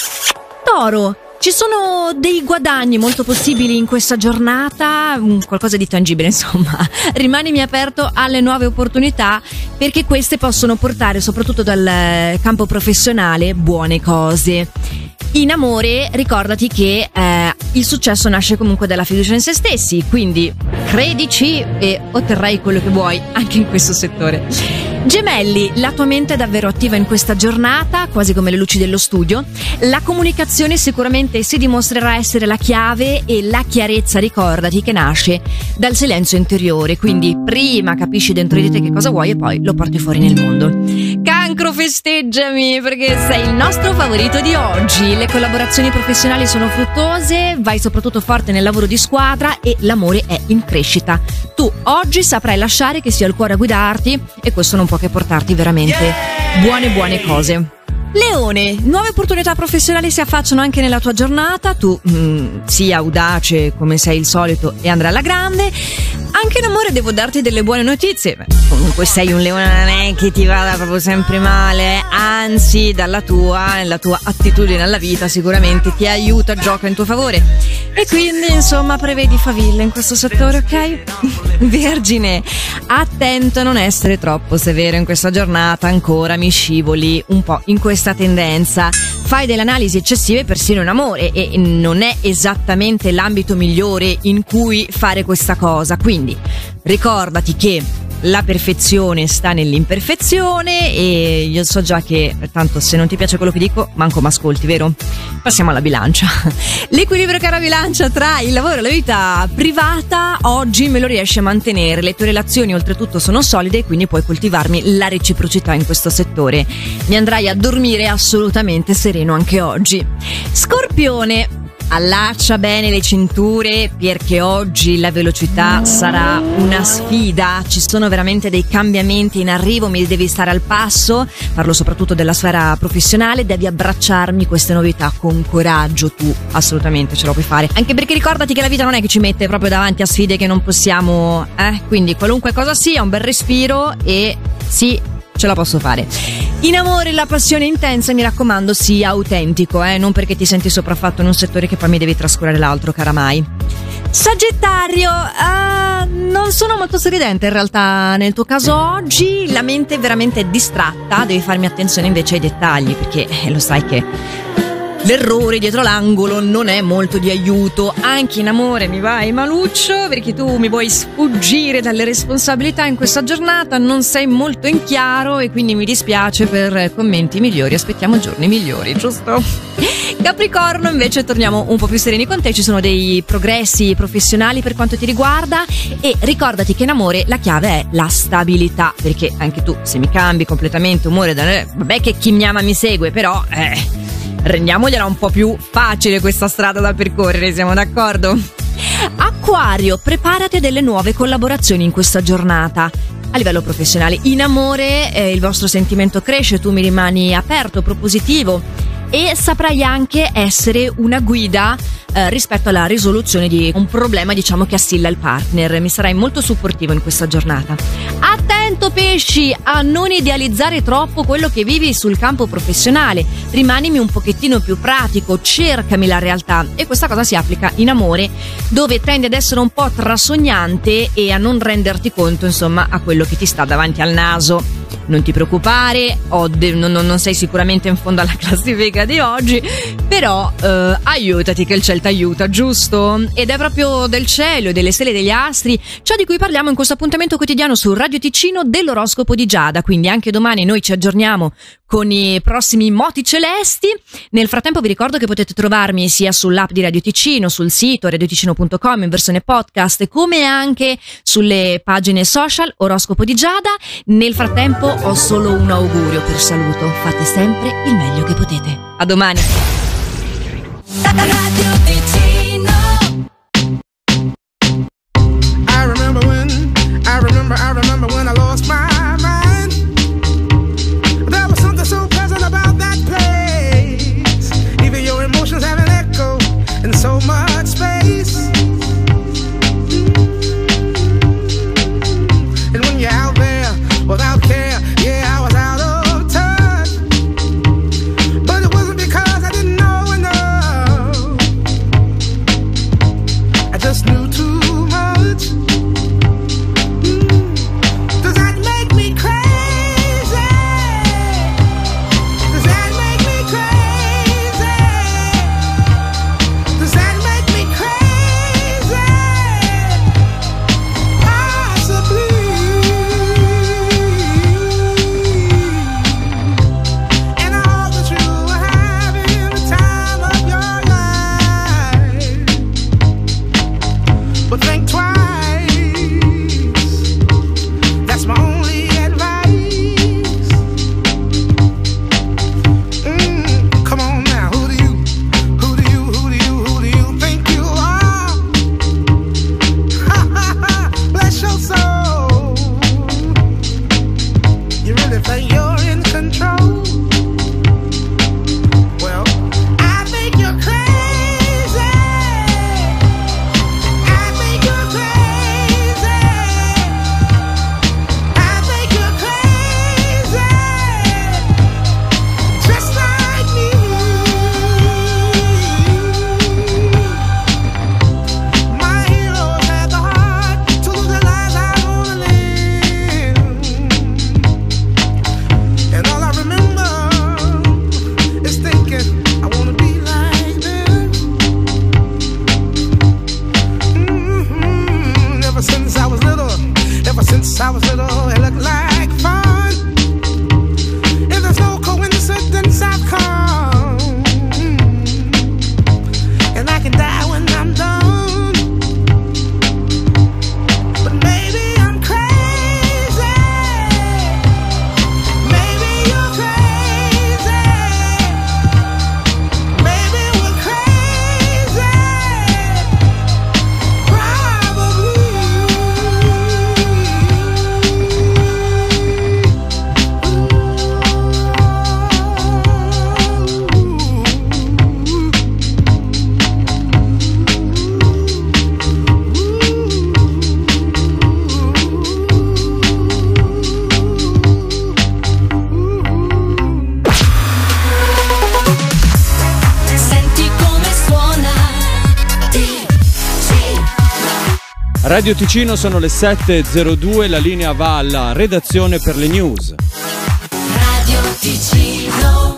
G: Toro, ci sono dei guadagni molto possibili in questa giornata, qualcosa di tangibile insomma. Rimanimi aperto alle nuove opportunità, perché queste possono portare, soprattutto dal campo professionale, buone cose. In amore ricordati che eh, il successo nasce comunque dalla fiducia in se stessi, quindi credici e otterrai quello che vuoi anche in questo settore. Gemelli, la tua mente è davvero attiva in questa giornata, quasi come le luci dello studio. La comunicazione sicuramente si dimostrerà essere la chiave, e la chiarezza, ricordati, che nasce dal silenzio interiore, quindi prima capisci dentro di te che cosa vuoi e poi lo porti fuori nel mondo. Cancro, festeggiami perché sei il nostro favorito di oggi. Le collaborazioni professionali sono fruttuose, vai soprattutto forte nel lavoro di squadra e l'amore è in crescita. Tu oggi saprai lasciare che sia il cuore a guidarti, e questo non può che portarti veramente buone buone cose. Leone, nuove opportunità professionali si affacciano anche nella tua giornata. Tu mm, sii audace come sei il solito e andrà alla grande. Anche in amore devo darti delle buone notizie. Beh, comunque sei un leone, non è che ti vada proprio sempre male, anzi dalla tua, la tua attitudine alla vita sicuramente ti aiuta, gioca in tuo favore. E quindi insomma prevedi faville in questo settore, ok? Vergine, attento a non essere troppo severo in questa giornata, ancora mi scivoli un po' in questa tendenza. Fai delle analisi eccessive persino in amore, e non è esattamente l'ambito migliore in cui fare questa cosa, quindi ricordati che la perfezione sta nell'imperfezione, e io so già che tanto se non ti piace quello che dico manco m'ascolti, vero? Passiamo alla bilancia. L'equilibrio, cara bilancia, tra il lavoro e la vita privata oggi me lo riesci a mantenere. Le tue relazioni oltretutto sono solide e quindi puoi coltivarmi la reciprocità in questo settore. Mi andrai a dormire assolutamente sereno anche oggi. Scorpione, allaccia bene le cinture perché oggi la velocità sarà una sfida, ci sono veramente dei cambiamenti in arrivo, mi devi stare al passo, parlo soprattutto della sfera professionale, devi abbracciarmi queste novità con coraggio, tu assolutamente ce lo puoi fare, anche perché ricordati che la vita non è che ci mette proprio davanti a sfide che non possiamo, eh? Quindi qualunque cosa sia, un bel respiro e sì, ce la posso fare. In amore la passione intensa, mi raccomando, sia autentico, eh? Non perché ti senti sopraffatto in un settore che poi mi devi trascurare l'altro, cara mai. Sagittario, uh, non sono molto sorridente in realtà nel tuo caso oggi, la mente è veramente distratta, devi farmi attenzione invece ai dettagli, perché eh, lo sai che l'errore dietro l'angolo non è molto di aiuto. Anche in amore mi vai maluccio, perché tu mi vuoi sfuggire dalle responsabilità in questa giornata, non sei molto in chiaro e quindi mi dispiace per commenti migliori, aspettiamo giorni migliori, giusto? Capricorno invece torniamo un po' più sereni con te, ci sono dei progressi professionali per quanto ti riguarda e ricordati che in amore la chiave è la stabilità, perché anche tu se mi cambi completamente umore, da... vabbè che chi mi ama mi segue, però eh... rendiamogliela un po' più facile questa strada da percorrere, siamo d'accordo? Acquario, preparati a delle nuove collaborazioni in questa giornata. A livello professionale, in amore eh, il vostro sentimento cresce, tu mi rimani aperto, propositivo e saprai anche essere una guida eh, rispetto alla risoluzione di un problema, diciamo, che assilla il partner. Mi sarai molto supportivo in questa giornata. Attento pesci a non idealizzare troppo quello che vivi sul campo professionale, rimanimi un pochettino più pratico, cercami la realtà, e questa cosa si applica in amore, dove tendi ad essere un po' trasognante e a non renderti conto, insomma, a quello che ti sta davanti al naso. Non ti preoccupare, oh, de- non, non sei sicuramente in fondo alla classifica di oggi, però eh, aiutati che il cielo ti aiuta, giusto? Ed è proprio del cielo e delle stelle e degli astri ciò di cui parliamo in questo appuntamento quotidiano su Radio Ticino dell'oroscopo di Giada, quindi anche domani noi ci aggiorniamo con i prossimi moti celesti. Nel frattempo vi ricordo che potete trovarmi sia sull'app di Radio Ticino, sul sito radioticino punto com in versione podcast, come anche sulle pagine social Oroscopo di Giada. Nel frattempo ho solo un augurio per saluto: fate sempre il meglio che potete. A domani.
F: Radio Ticino. I remember when, I remember, I remember when I lost my mind. There was something so pleasant about that place. Even your emotions have an echo in so much space. And when you're out there without care, yeah, I was out of touch. But it wasn't because I didn't know enough.
D: Radio Ticino sono le sette e zero due, la linea va alla redazione per le news.
E: Radio Ticino.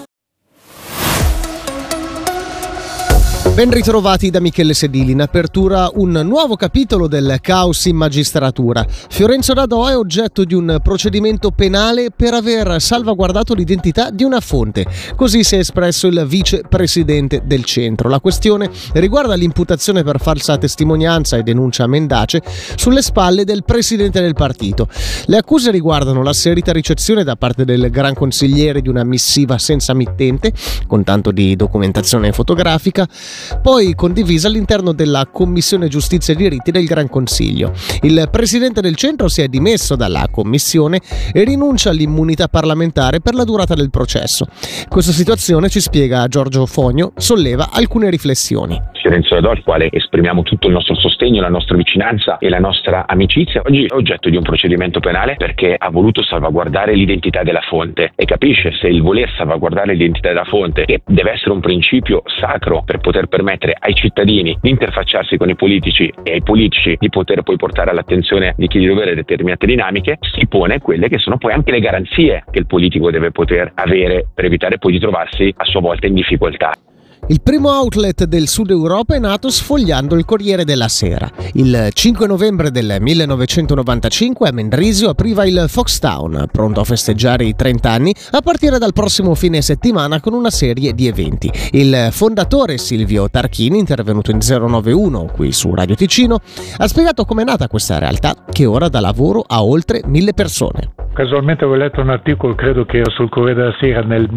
B: Ben ritrovati da Michele Sedili. In apertura un nuovo capitolo del caos in magistratura. Fiorenzo Dadò è oggetto di un procedimento penale per aver salvaguardato l'identità di una fonte. Così si è espresso il vicepresidente del centro. La questione riguarda l'imputazione per falsa testimonianza e denuncia mendace sulle spalle del presidente del partito. Le accuse riguardano l'asserita ricezione da parte del gran consigliere di una missiva senza mittente, con tanto di documentazione fotografica, poi condivisa all'interno della Commissione Giustizia e Diritti del Gran Consiglio. Il presidente del centro si è dimesso dalla commissione e rinuncia all'immunità parlamentare per la durata del processo. Questa situazione, ci spiega Giorgio Fogno, solleva alcune riflessioni.
V: Fiorenzo Dadò, al quale esprimiamo tutto il nostro sostegno, la nostra vicinanza e la nostra amicizia, oggi è oggetto di un procedimento penale perché ha voluto salvaguardare l'identità della fonte e capisce se il voler salvaguardare l'identità della fonte, che deve essere un principio sacro per poter permettere ai cittadini di interfacciarsi con i politici e ai politici di poter poi portare all'attenzione di chi di dovere determinate dinamiche, si pone quelle che sono poi anche le garanzie che il politico deve poter avere per evitare poi di trovarsi a sua volta in difficoltà.
B: Il primo outlet del Sud Europa è nato sfogliando il Corriere della Sera. Il cinque novembre del millenovecentonovantacinque a Mendrisio apriva il Foxtown, pronto a festeggiare i trenta anni a partire dal prossimo fine settimana con una serie di eventi. Il fondatore Silvio Tarchini, intervenuto in zero nove uno qui su Radio Ticino, ha spiegato com'è nata questa realtà che ora dà lavoro a oltre mille persone.
W: Casualmente ho letto un articolo, credo che era sul Corriere della Sera nel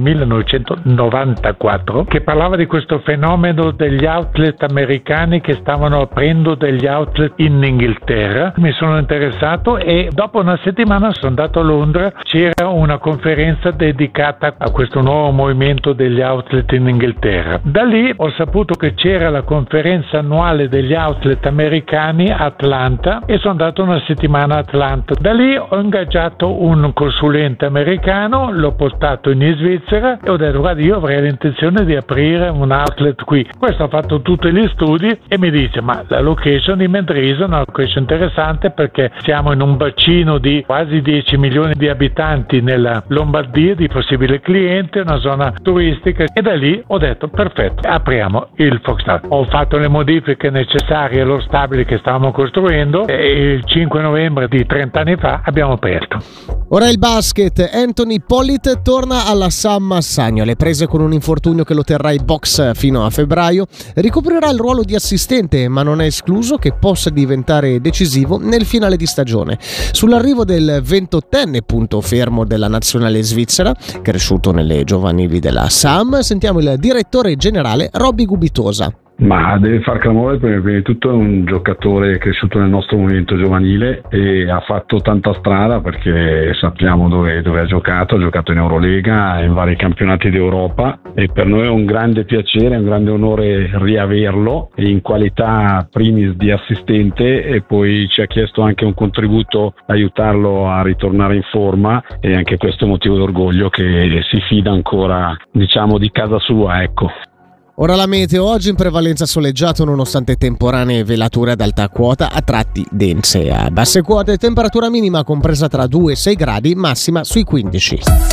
W: millenovecentonovantaquattro, che parlava di questo fenomeno degli outlet americani che stavano aprendo degli outlet in Inghilterra. Mi sono interessato e dopo una settimana sono andato a Londra, c'era una conferenza dedicata a questo nuovo movimento degli outlet in Inghilterra. Da lì ho saputo che c'era la conferenza annuale degli outlet americani a Atlanta e sono andato una settimana a Atlanta. Da lì ho ingaggiato un consulente americano, l'ho portato in Svizzera e ho detto: guarda, io avrei l'intenzione di aprire un outlet qui. Questo ha fatto tutti gli studi e mi dice: ma la location di Mendrisio è una location interessante perché siamo in un bacino di quasi dieci milioni di abitanti nella Lombardia, di possibili clienti, una zona turistica, e da lì ho detto: perfetto, apriamo il Foxtown. Ho fatto le modifiche necessarie allo stabile che stavamo costruendo e il cinque novembre di trenta anni fa abbiamo aperto.
B: Ora il basket. Anthony Pollitt torna alla Sam Massagno. Le prese con un infortunio che lo terrà in box fino a febbraio. Ricoprirà il ruolo di assistente, ma non è escluso che possa diventare decisivo nel finale di stagione. Sull'arrivo del ventottenne punto fermo della nazionale svizzera, cresciuto nelle giovanili della Sam, sentiamo il direttore generale Robby Gubitosa.
X: Ma deve far clamore perché prima di tutto è un giocatore cresciuto nel nostro movimento giovanile e ha fatto tanta strada perché sappiamo dove, dove ha giocato, ha giocato in Eurolega, in vari campionati d'Europa e per noi è un grande piacere, un grande onore riaverlo in qualità primis di assistente e poi ci ha chiesto anche un contributo, aiutarlo a ritornare in forma e anche questo è motivo d'orgoglio che si fida ancora, diciamo, di casa sua, ecco.
B: Ora la meteo, oggi in prevalenza soleggiato nonostante temporanee velature ad alta quota, a tratti dense. A basse quote temperatura minima compresa tra due e sei gradi, massima sui quindici.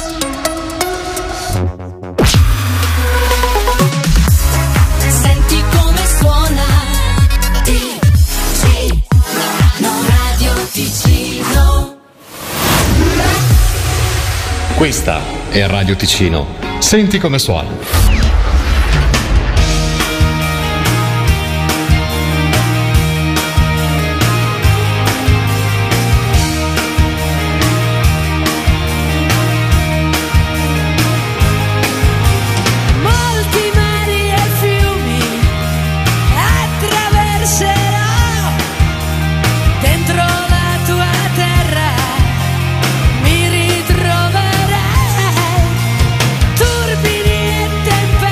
E: Senti come suona Ticino, Radio Ticino.
O: Questa è Radio Ticino. Senti come suona.
E: Turbini e tempeste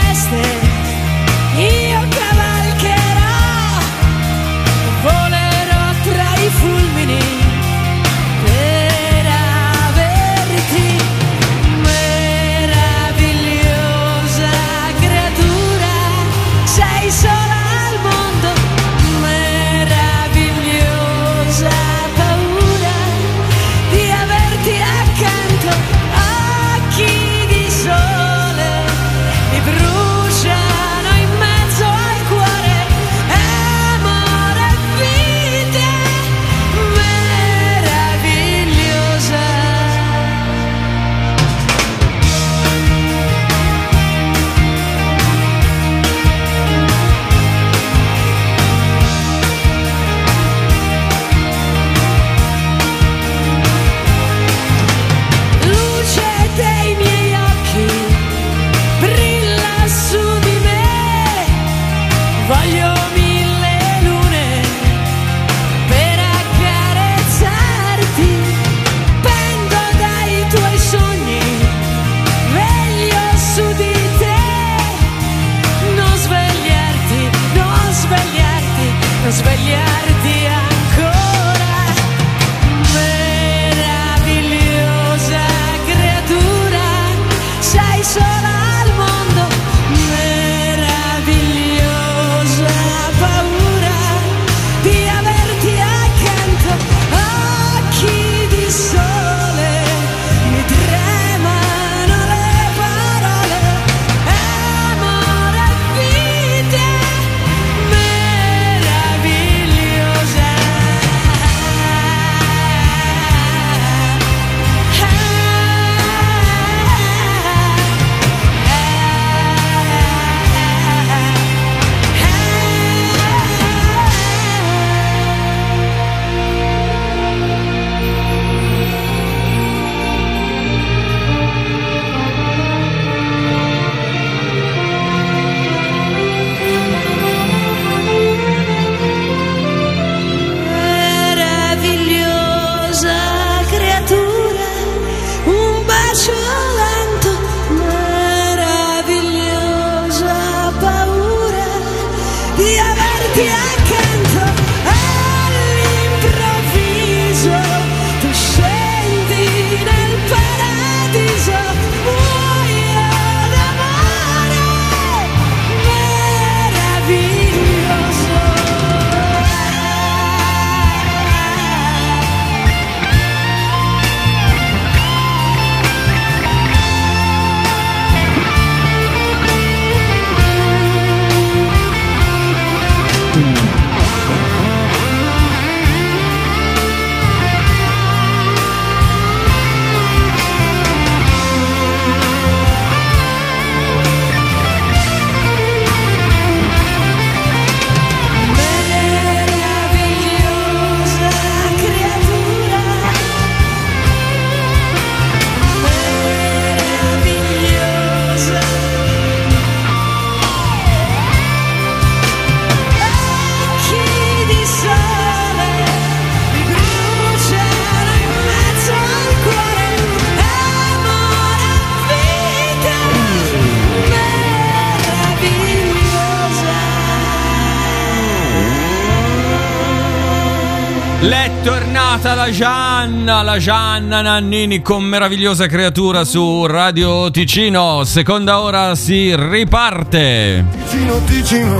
A: L'è tornata la Gianna, la Gianna Nannini con Meravigliosa Creatura su Radio Ticino. Seconda ora si riparte.
U: Ticino, Ticino.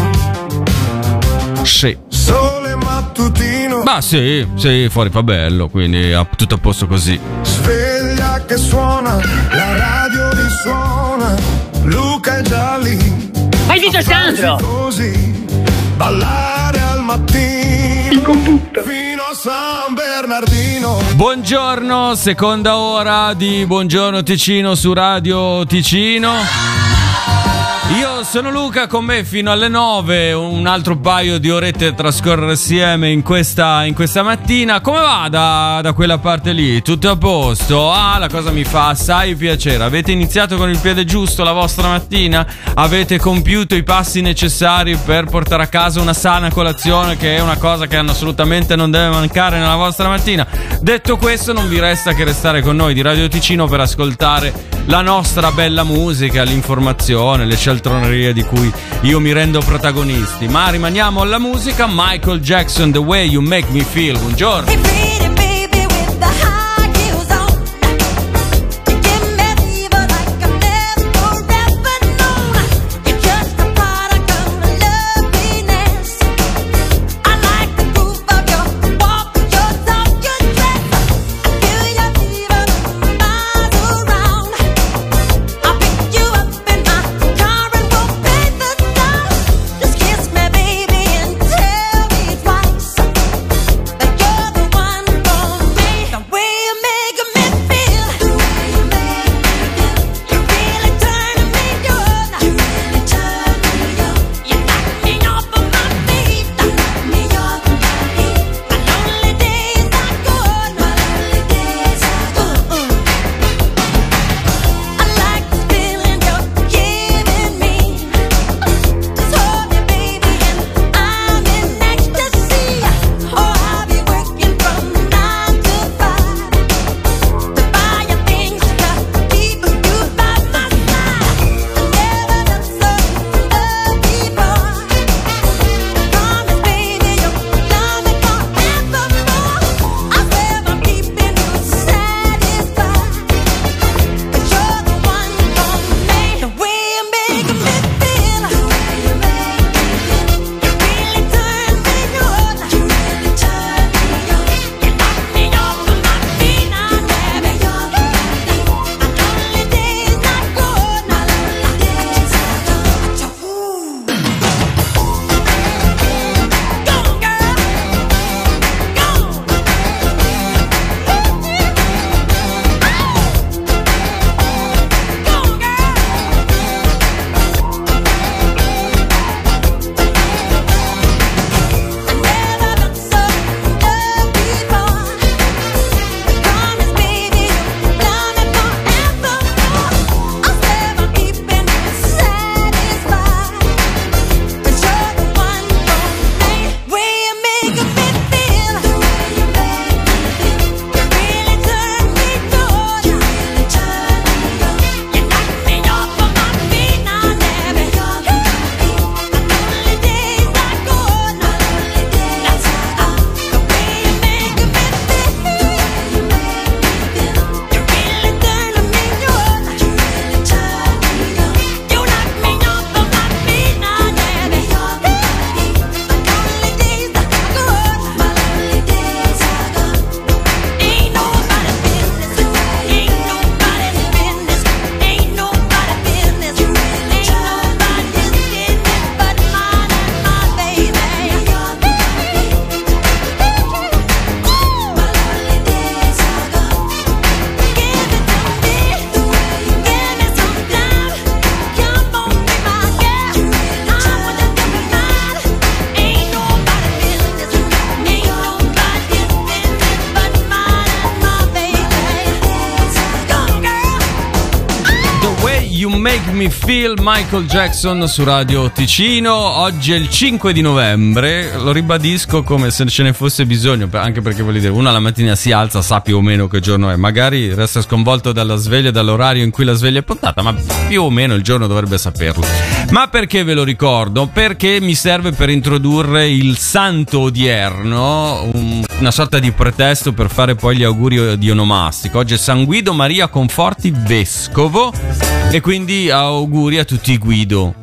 A: Sì.
U: Sole mattutino.
A: Ma sì, sì, fuori fa bello, quindi tutto a posto così.
U: Sveglia che suona, la radio risuona. Luca è già lì.
H: Hai visto Sandro?
U: Così, ballare al mattino. Il computer. Fino a San Bernardino.
A: Buongiorno, seconda ora di Buongiorno Ticino su Radio Ticino. Io sono Luca, con me fino alle nove, un altro paio di orette trascorrere assieme in questa, in questa mattina. Come va da, da quella parte lì? Tutto a posto? Ah, la cosa mi fa assai piacere. Avete iniziato con il piede giusto la vostra mattina? Avete compiuto i passi necessari per portare a casa una sana colazione, che è una cosa che assolutamente non deve mancare nella vostra mattina? Detto questo, non vi resta che restare con noi di Radio Ticino per ascoltare la nostra bella musica, l'informazione, le cialtronerie di cui io mi rendo protagonisti. Ma rimaniamo alla musica. Michael Jackson, The Way You Make Me Feel. Buongiorno. Make Me Feel, Michael Jackson su Radio Ticino. Oggi è il cinque di novembre, lo ribadisco come se ce ne fosse bisogno, anche perché voglio dire, uno alla mattina si alza, sa più o meno che giorno è, magari resta sconvolto dalla sveglia, dall'orario in cui la sveglia è puntata, ma più o meno il giorno dovrebbe saperlo. Ma perché ve lo ricordo? Perché mi serve per introdurre il santo odierno, un, una sorta di pretesto per fare poi gli auguri di onomastico. Oggi è San Guido Maria Conforti Vescovo e quindi auguri a tutti i Guido.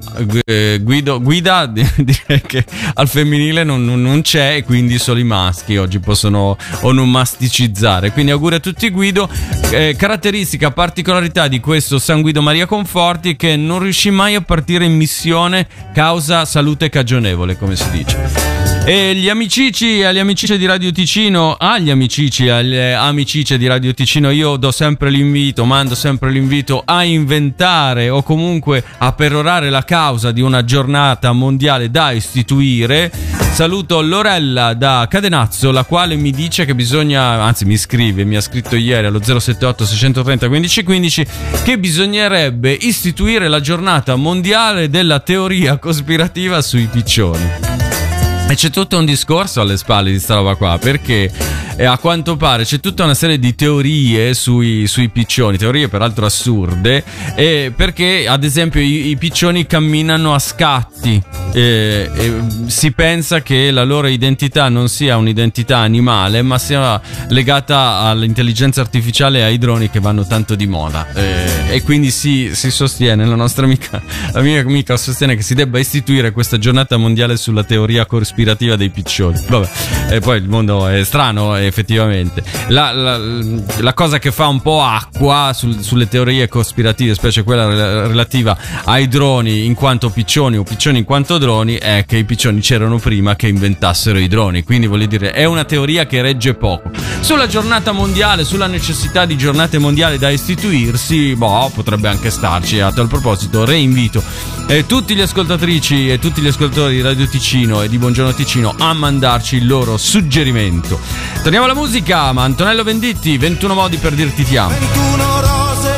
A: Guido guida direi che al femminile non, non c'è e quindi solo i maschi oggi possono onomasticizzare, quindi auguri a tutti i Guido. Eh, caratteristica, particolarità di questo San Guido Maria Conforti che non riuscì mai a partire in missione causa salute cagionevole, come si dice. E gli amicici, agli amicici di Radio Ticino, agli amicici, alle amicicie di Radio Ticino, io do sempre l'invito, mando sempre l'invito a inventare o comunque a perorare la causa di una giornata mondiale da istituire. Saluto Lorella da Cadenazzo, la quale mi dice che bisogna, anzi mi scrive, mi ha scritto ieri allo zero sette otto sei tre zero uno cinque uno cinque che bisognerebbe istituire la giornata mondiale della teoria cospirativa sui piccioni. E c'è tutto un discorso alle spalle di sta roba qua, perché eh, a quanto pare c'è tutta una serie di teorie sui, sui piccioni, teorie peraltro assurde, eh, perché ad esempio i, i piccioni camminano a scatti, eh, eh, si pensa che la loro identità non sia un'identità animale, ma sia legata all'intelligenza artificiale e ai droni che vanno tanto di moda, eh, e quindi si, si sostiene, la nostra amica, la mia amica sostiene che si debba istituire questa giornata mondiale sulla teoria cospirativa dei piccioni. Vabbè, e poi il mondo è strano effettivamente. La, la, la cosa che fa un po' acqua sul, sulle teorie cospirative, specie quella relativa ai droni in quanto piccioni o piccioni in quanto droni, è che i piccioni c'erano prima che inventassero i droni. Quindi voglio dire, è una teoria che regge poco. Sulla giornata mondiale, sulla necessità di giornate mondiali da istituirsi, boh, potrebbe anche starci. A tal proposito reinvito eh, tutti gli ascoltatrici e tutti gli ascoltatori di Radio Ticino e di Buongiorno Ticino a mandarci il loro suggerimento. Torniamo alla musica, ma Antonello Venditti, ventuno modi per dirti ti amo.
F: ventuno rose,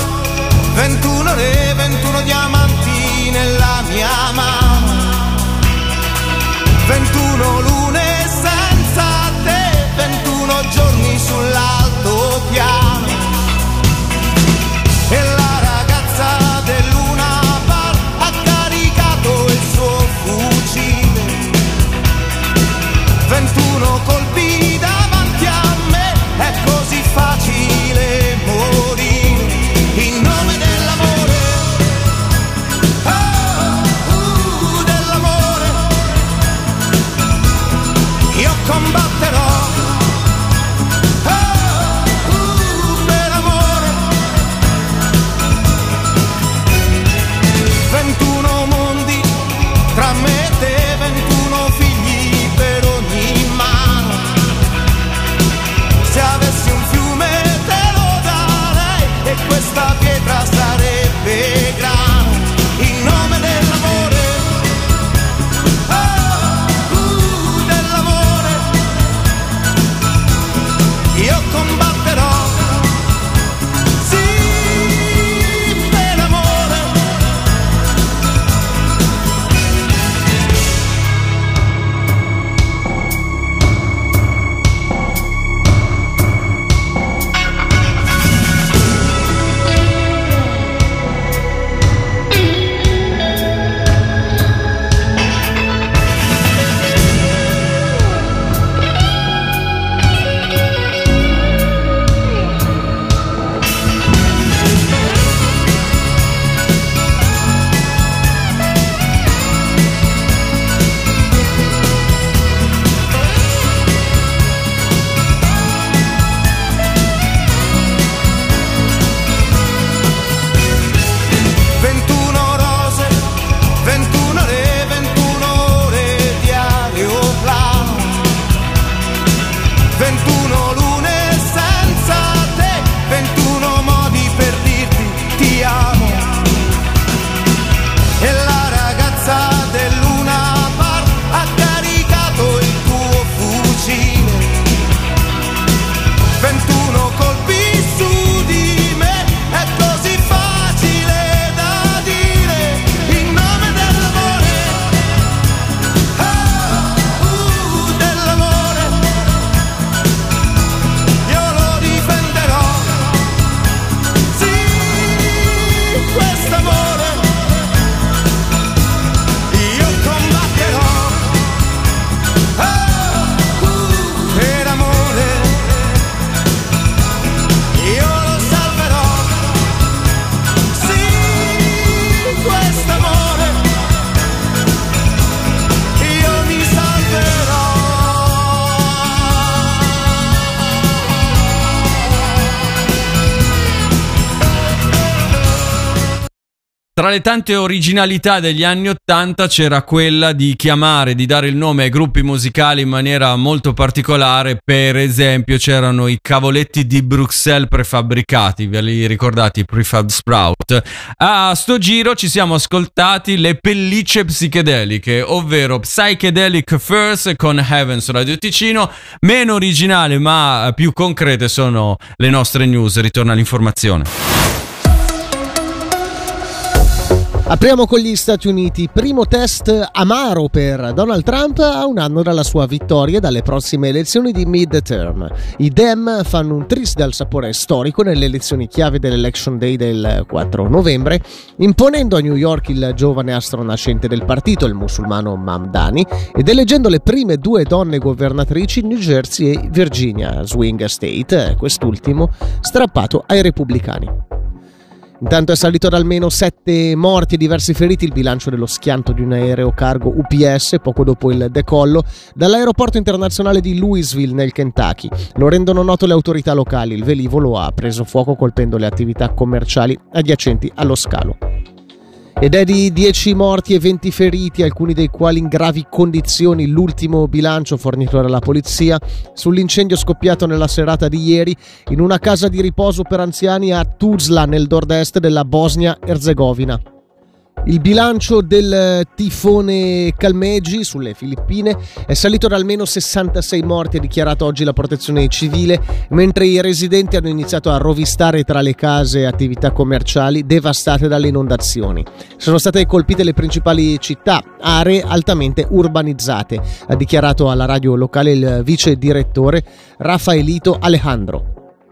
F: ventuno re, ventuno diamanti nella mia mano, ventuno lune senza te, ventuno giorni sull'altopiano. E la ragazza del Luna Park ha caricato il suo fucile, ventuno colpi davanti a me, è così facile morire in nome dell'amore, oh, uh, dell'amore, io combatterò, oh, uh, per amore, ventuno mondi tra me e te, ventuno figli per ogni mano. Se avessi un fiume te lo darei e questa pietra sarebbe grano in nome dell'amore, oh, uh, dell'amore, io combatterò, sì, per amore.
A: Tra le tante originalità degli anni ottanta c'era quella di chiamare, di dare il nome ai gruppi musicali in maniera molto particolare. Per esempio c'erano i cavoletti di Bruxelles prefabbricati, ve li ricordate, i Prefab Sprout? A sto giro ci siamo ascoltati le pellicce psichedeliche, ovvero Psychedelic First con Heaven su Radio Ticino. Meno originale ma più concrete sono le nostre news, ritorna l'informazione.
B: Apriamo con gli Stati Uniti. Primo test amaro per Donald Trump a un anno dalla sua vittoria dalle prossime elezioni di midterm. I Dem fanno un tris dal sapore storico nelle elezioni chiave dell'Election Day del quattro novembre, imponendo a New York il giovane astro nascente del partito, il musulmano Mamdani, ed eleggendo le prime due donne governatrici in New Jersey e Virginia, swing state, quest'ultimo strappato ai repubblicani. Intanto è salito ad almeno sette morti e diversi feriti il bilancio dello schianto di un aereo cargo U P S poco dopo il decollo dall'aeroporto internazionale di Louisville nel Kentucky. Lo rendono noto le autorità locali. Il velivolo ha preso fuoco colpendo le attività commerciali adiacenti allo scalo. Ed è di dieci morti e venti feriti, alcuni dei quali in gravi condizioni, l'ultimo bilancio fornito dalla polizia sull'incendio scoppiato nella serata di ieri in una casa di riposo per anziani a Tuzla nel nord-est della Bosnia-Erzegovina. Il bilancio del tifone Calmegi sulle Filippine è salito ad almeno sessantasei morti, ha dichiarato oggi la protezione civile, mentre i residenti hanno iniziato a rovistare tra le case e attività commerciali devastate dalle inondazioni. Sono state colpite le principali città, aree altamente urbanizzate, ha dichiarato alla radio locale il vice direttore Rafaelito Alejandro.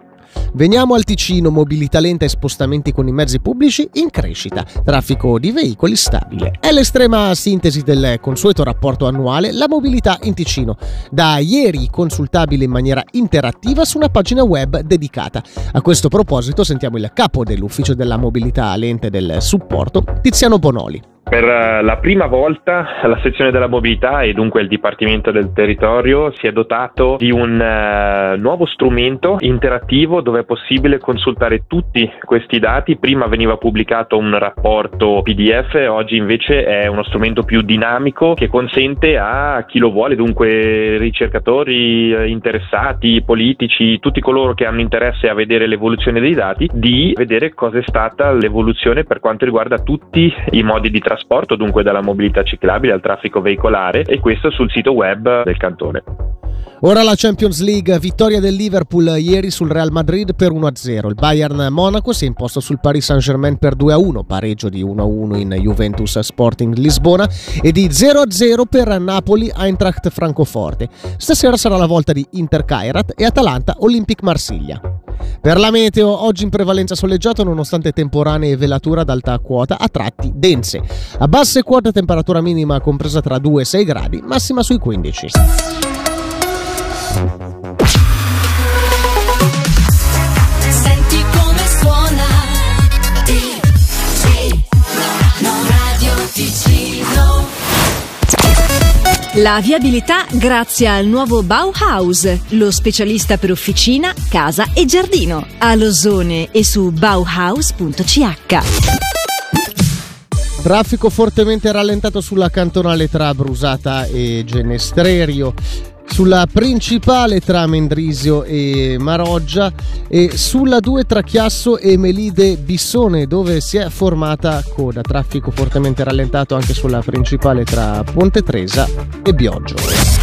B: Veniamo al Ticino, mobilità lenta e spostamenti con i mezzi pubblici in crescita, traffico di veicoli stabile. È l'estrema sintesi del consueto rapporto annuale La mobilità in Ticino, da ieri consultabile in maniera interattiva su una pagina web dedicata. A questo proposito sentiamo il capo dell'ufficio della mobilità lenta e del supporto, Tiziano Bonoli.
H: Per la prima volta la sezione della mobilità e dunque il Dipartimento del Territorio si è dotato di un uh, nuovo strumento interattivo dove è possibile consultare tutti questi dati. Prima veniva pubblicato un rapporto P D F, oggi invece è uno strumento più dinamico che consente a chi lo vuole, dunque ricercatori, interessati, politici, tutti coloro che hanno interesse a vedere l'evoluzione dei dati, di vedere cosa è stata l'evoluzione per quanto riguarda tutti i modi di trasporto, dunque dalla mobilità ciclabile al traffico veicolare, e questo sul sito web del cantone.
B: Ora la Champions League, vittoria del Liverpool ieri sul Real Madrid per uno a zero. Il Bayern Monaco si è imposto sul Paris Saint-Germain per due a uno, pareggio di uno a uno in Juventus Sporting Lisbona e di zero a zero per Napoli Eintracht Francoforte. Stasera sarà la volta di Inter Kairat e Atalanta Olympique Marsiglia. Per la meteo, oggi in prevalenza soleggiato nonostante temporanee e velatura ad alta quota, a tratti dense. A basse quote temperatura minima compresa tra due e sei gradi, massima sui quindici.
E: Senti come suona Ticino, Radio Ticino.
G: La viabilità grazie al nuovo Bauhaus, lo specialista per officina, casa e giardino. A Losone e su bauhaus punto c h.
B: Traffico fortemente rallentato sulla cantonale tra Brusata e Genestrerio, sulla principale tra Mendrisio e Maroggia e sulla due tra Chiasso e Melide Bissone, dove si è formata coda. Traffico fortemente rallentato anche sulla principale tra Ponte Tresa e Bioggio.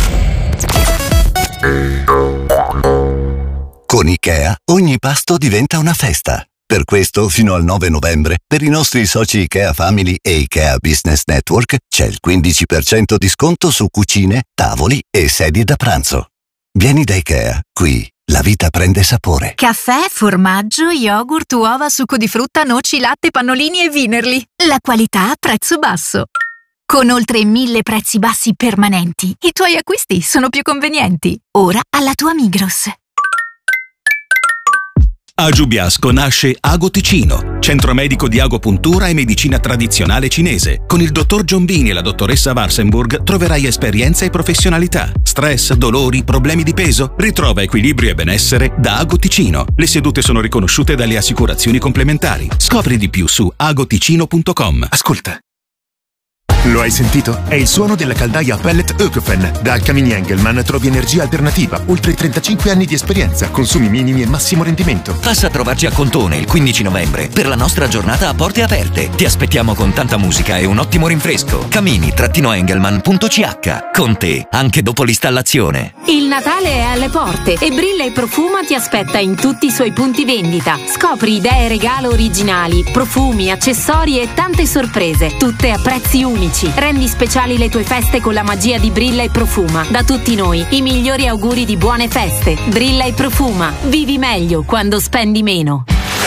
I: Con IKEA ogni pasto diventa una festa. Per questo, fino al nove novembre, per i nostri soci IKEA Family e IKEA Business Network c'è il quindici per cento di sconto su cucine, tavoli e sedie da pranzo. Vieni da IKEA, qui la vita prende sapore.
J: Caffè, formaggio, yogurt, uova, succo di frutta, noci, latte, pannolini e Vinerli. La qualità a prezzo basso. Con oltre mille prezzi bassi permanenti, i tuoi acquisti sono più convenienti. Ora alla tua Migros.
S: A Giubiasco nasce Ago Ticino, centro medico di agopuntura e medicina tradizionale cinese. Con il dottor Giombini e la dottoressa Warsenburg troverai esperienza e professionalità. Stress, dolori, problemi di peso? Ritrova equilibrio e benessere da Ago Ticino. Le sedute sono riconosciute dalle assicurazioni complementari. Scopri di più su agoticino punto com.
K: Ascolta. Lo hai sentito? È il suono della caldaia a pellet Ökofen. Da Camini Engelmann trovi energia alternativa, oltre trentacinque anni di esperienza, consumi minimi e massimo rendimento.
L: Passa a trovarci a Contone il quindici novembre per la nostra giornata a porte aperte. Ti aspettiamo con tanta musica e un ottimo rinfresco. camini engelmann punto c h. Con te, anche dopo l'installazione.
C: Il Natale è alle porte e Brilla e Profuma ti aspetta in tutti i suoi punti vendita. Scopri idee regalo originali, profumi, accessori e tante sorprese, tutte a prezzi unici. Rendi speciali le tue feste con la magia di Brilla e Profuma. Da tutti noi, i migliori auguri di buone feste. Brilla e Profuma. Vivi meglio quando spendi meno.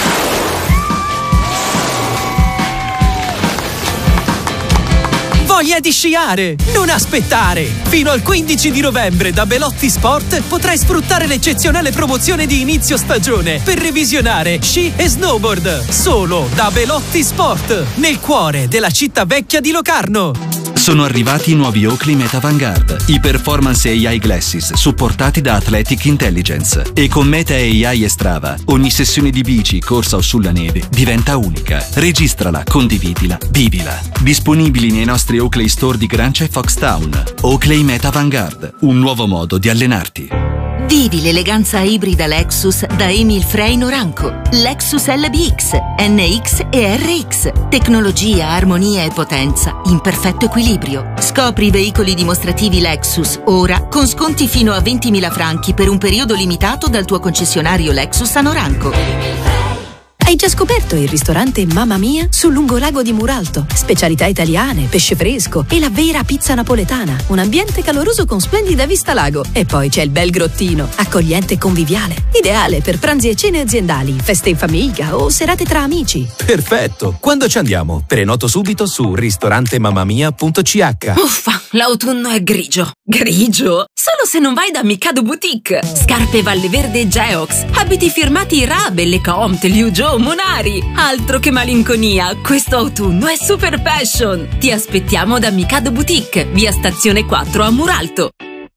M: Voglia di sciare? Non aspettare! Fino al quindici di novembre da Belotti Sport potrai sfruttare l'eccezionale promozione di inizio stagione per revisionare sci e snowboard. Solo da Belotti Sport, nel cuore della città vecchia di Locarno.
P: Sono arrivati i nuovi Oakley Meta Vanguard, i performance A I glasses supportati da Athletic Intelligence. E con Meta A I e Strava, ogni sessione di bici, corsa o sulla neve diventa unica. Registrala, condividila, vivila. Disponibili nei nostri Oakley Store di Grancia e Foxtown. Oakley Meta Vanguard, un nuovo modo di allenarti.
T: Vivi l'eleganza ibrida Lexus da Emil Frey Noranco. Lexus L B X, N X e R X. Tecnologia, armonia e potenza in perfetto equilibrio. Scopri i veicoli dimostrativi Lexus ora con sconti fino a ventimila franchi per un periodo limitato dal tuo concessionario Lexus a Noranco.
N: Hai già scoperto il ristorante Mamma Mia sul lungolago di Muralto? Specialità italiane, pesce fresco e la vera pizza napoletana. Un ambiente caloroso con splendida vista lago. E poi c'è il bel grottino, accogliente e conviviale. Ideale per pranzi e cene aziendali, feste in famiglia o serate tra amici.
Y: Perfetto! Quando ci andiamo? Prenoto subito su ristorante mamamia punto c h.
T: Uffa, l'autunno è grigio. Grigio? Solo se non vai da Mikado Boutique. Scarpe Valle Verde Geox, abiti firmati Rabe, Lecomte, Liu Zhou, Monari. Altro che malinconia, questo autunno è super fashion. Ti aspettiamo da Mikado Boutique, via Stazione quattro a Muralto.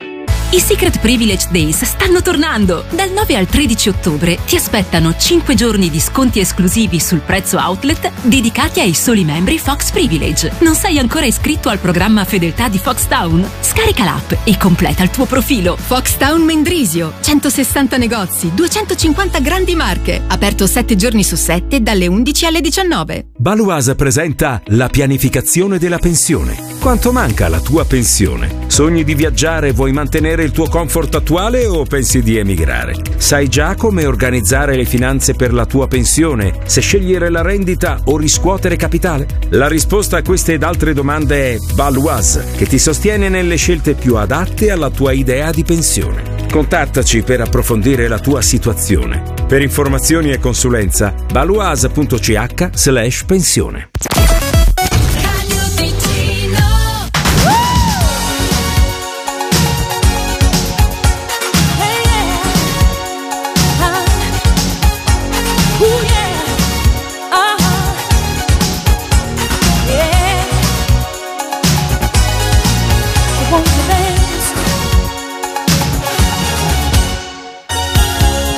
T: I Secret Privilege Days stanno tornando! Dal nove al tredici ottobre ti aspettano cinque giorni di sconti esclusivi sul prezzo outlet dedicati ai soli membri Fox Privilege. Non sei ancora iscritto al programma Fedeltà di Foxtown? Scarica l'app e completa il tuo profilo.
N: Foxtown Mendrisio, centosessanta negozi, duecentocinquanta grandi marche. Aperto sette giorni su sette dalle undici alle diciannove.
Z: Baluasa presenta la pianificazione della pensione. Quanto manca alla tua pensione? Sogni di viaggiare, vuoi mantenere il tuo comfort attuale o pensi di emigrare? Sai già come organizzare le finanze per la tua pensione? Se scegliere la rendita o riscuotere capitale? La risposta a queste ed altre domande è Baluasa, che ti sostiene nelle scelte più adatte alla tua idea di pensione. Contattaci per approfondire la tua situazione. Per informazioni e consulenza baluasa punto c h slash pensione.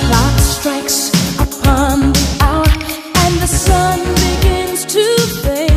E: Upon the hour and the sun begins to fade.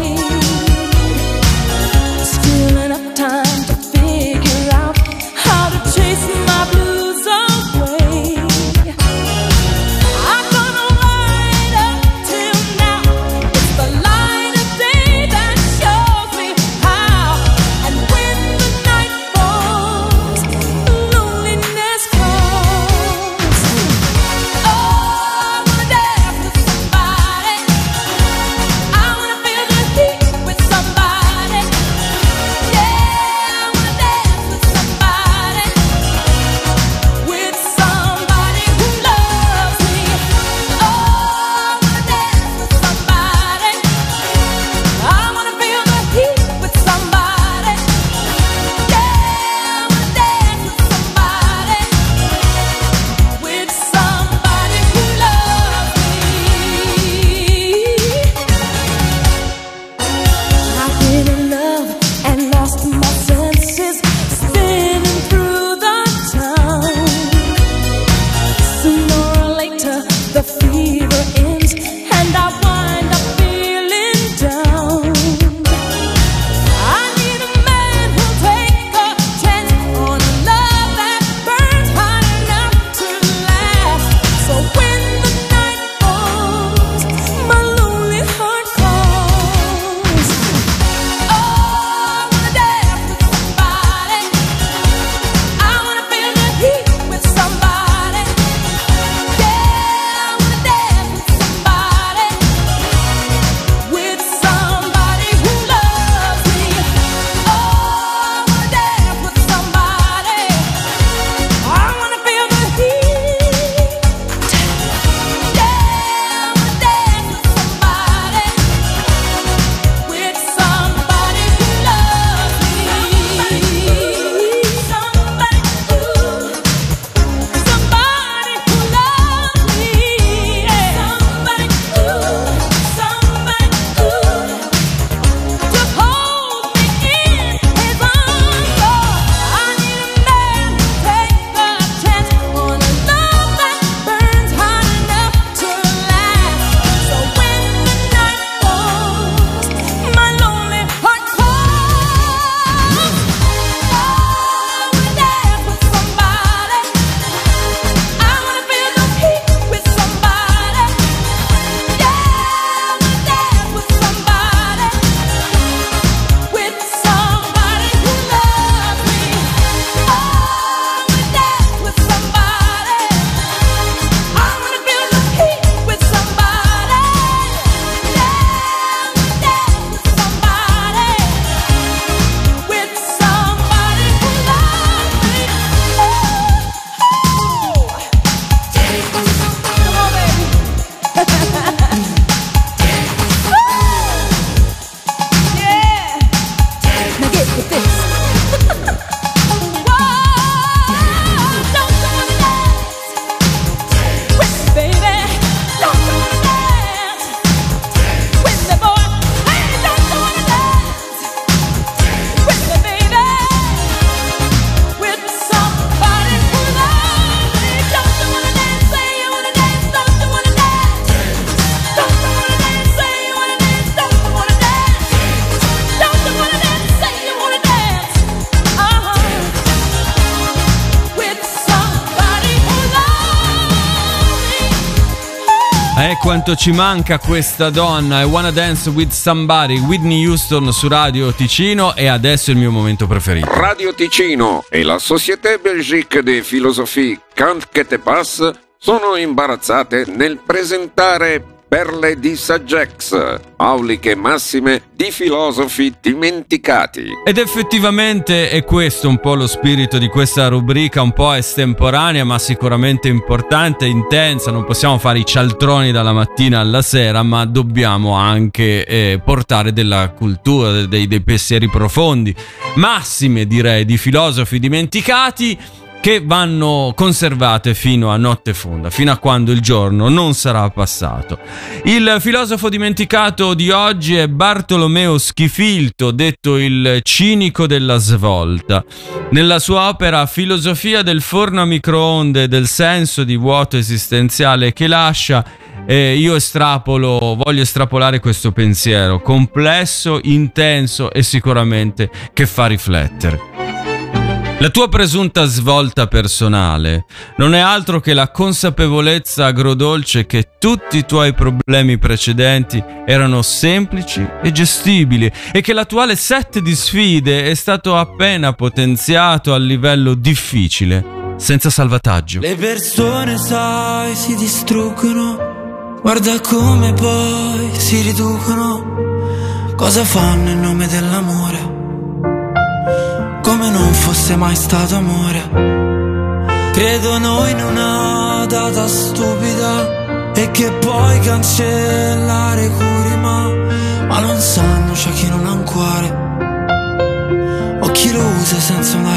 A: Eh, quanto ci manca questa donna. I Wanna Dance with Somebody, Whitney Houston su Radio Ticino. E adesso è il mio momento preferito.
D: Radio Ticino e la Société Belgique de Philosophie Kant que te passe sono imbarazzate nel presentare perle di saggezza, auliche massime di filosofi dimenticati.
A: Ed effettivamente è questo un po' lo spirito di questa rubrica, un po' estemporanea ma sicuramente importante, intensa. Non possiamo fare i cialtroni dalla mattina alla sera, ma dobbiamo anche eh, portare della cultura, dei, dei pensieri profondi, massime direi, di filosofi dimenticati, che vanno conservate fino a notte fonda, fino a quando il giorno non sarà passato. Il filosofo dimenticato di oggi è Bartolomeo Schifilto, detto il cinico della svolta. Nella sua opera Filosofia del forno a microonde e del senso di vuoto esistenziale che lascia, eh, io estrapolo, voglio estrapolare questo pensiero complesso, intenso e sicuramente che fa riflettere. La tua presunta svolta personale non è altro che la consapevolezza agrodolce che tutti i tuoi problemi precedenti erano semplici e gestibili e che l'attuale set di sfide è stato appena potenziato al livello difficile, senza salvataggio.
Q: Le persone, sai, si distruggono, guarda come poi si riducono, cosa fanno in nome dell'amore? Come non fosse mai stato amore. Credono in una data stupida e che puoi cancellare i curi, ma, ma non sanno c'è chi non ha un cuore o chi lo usa senza una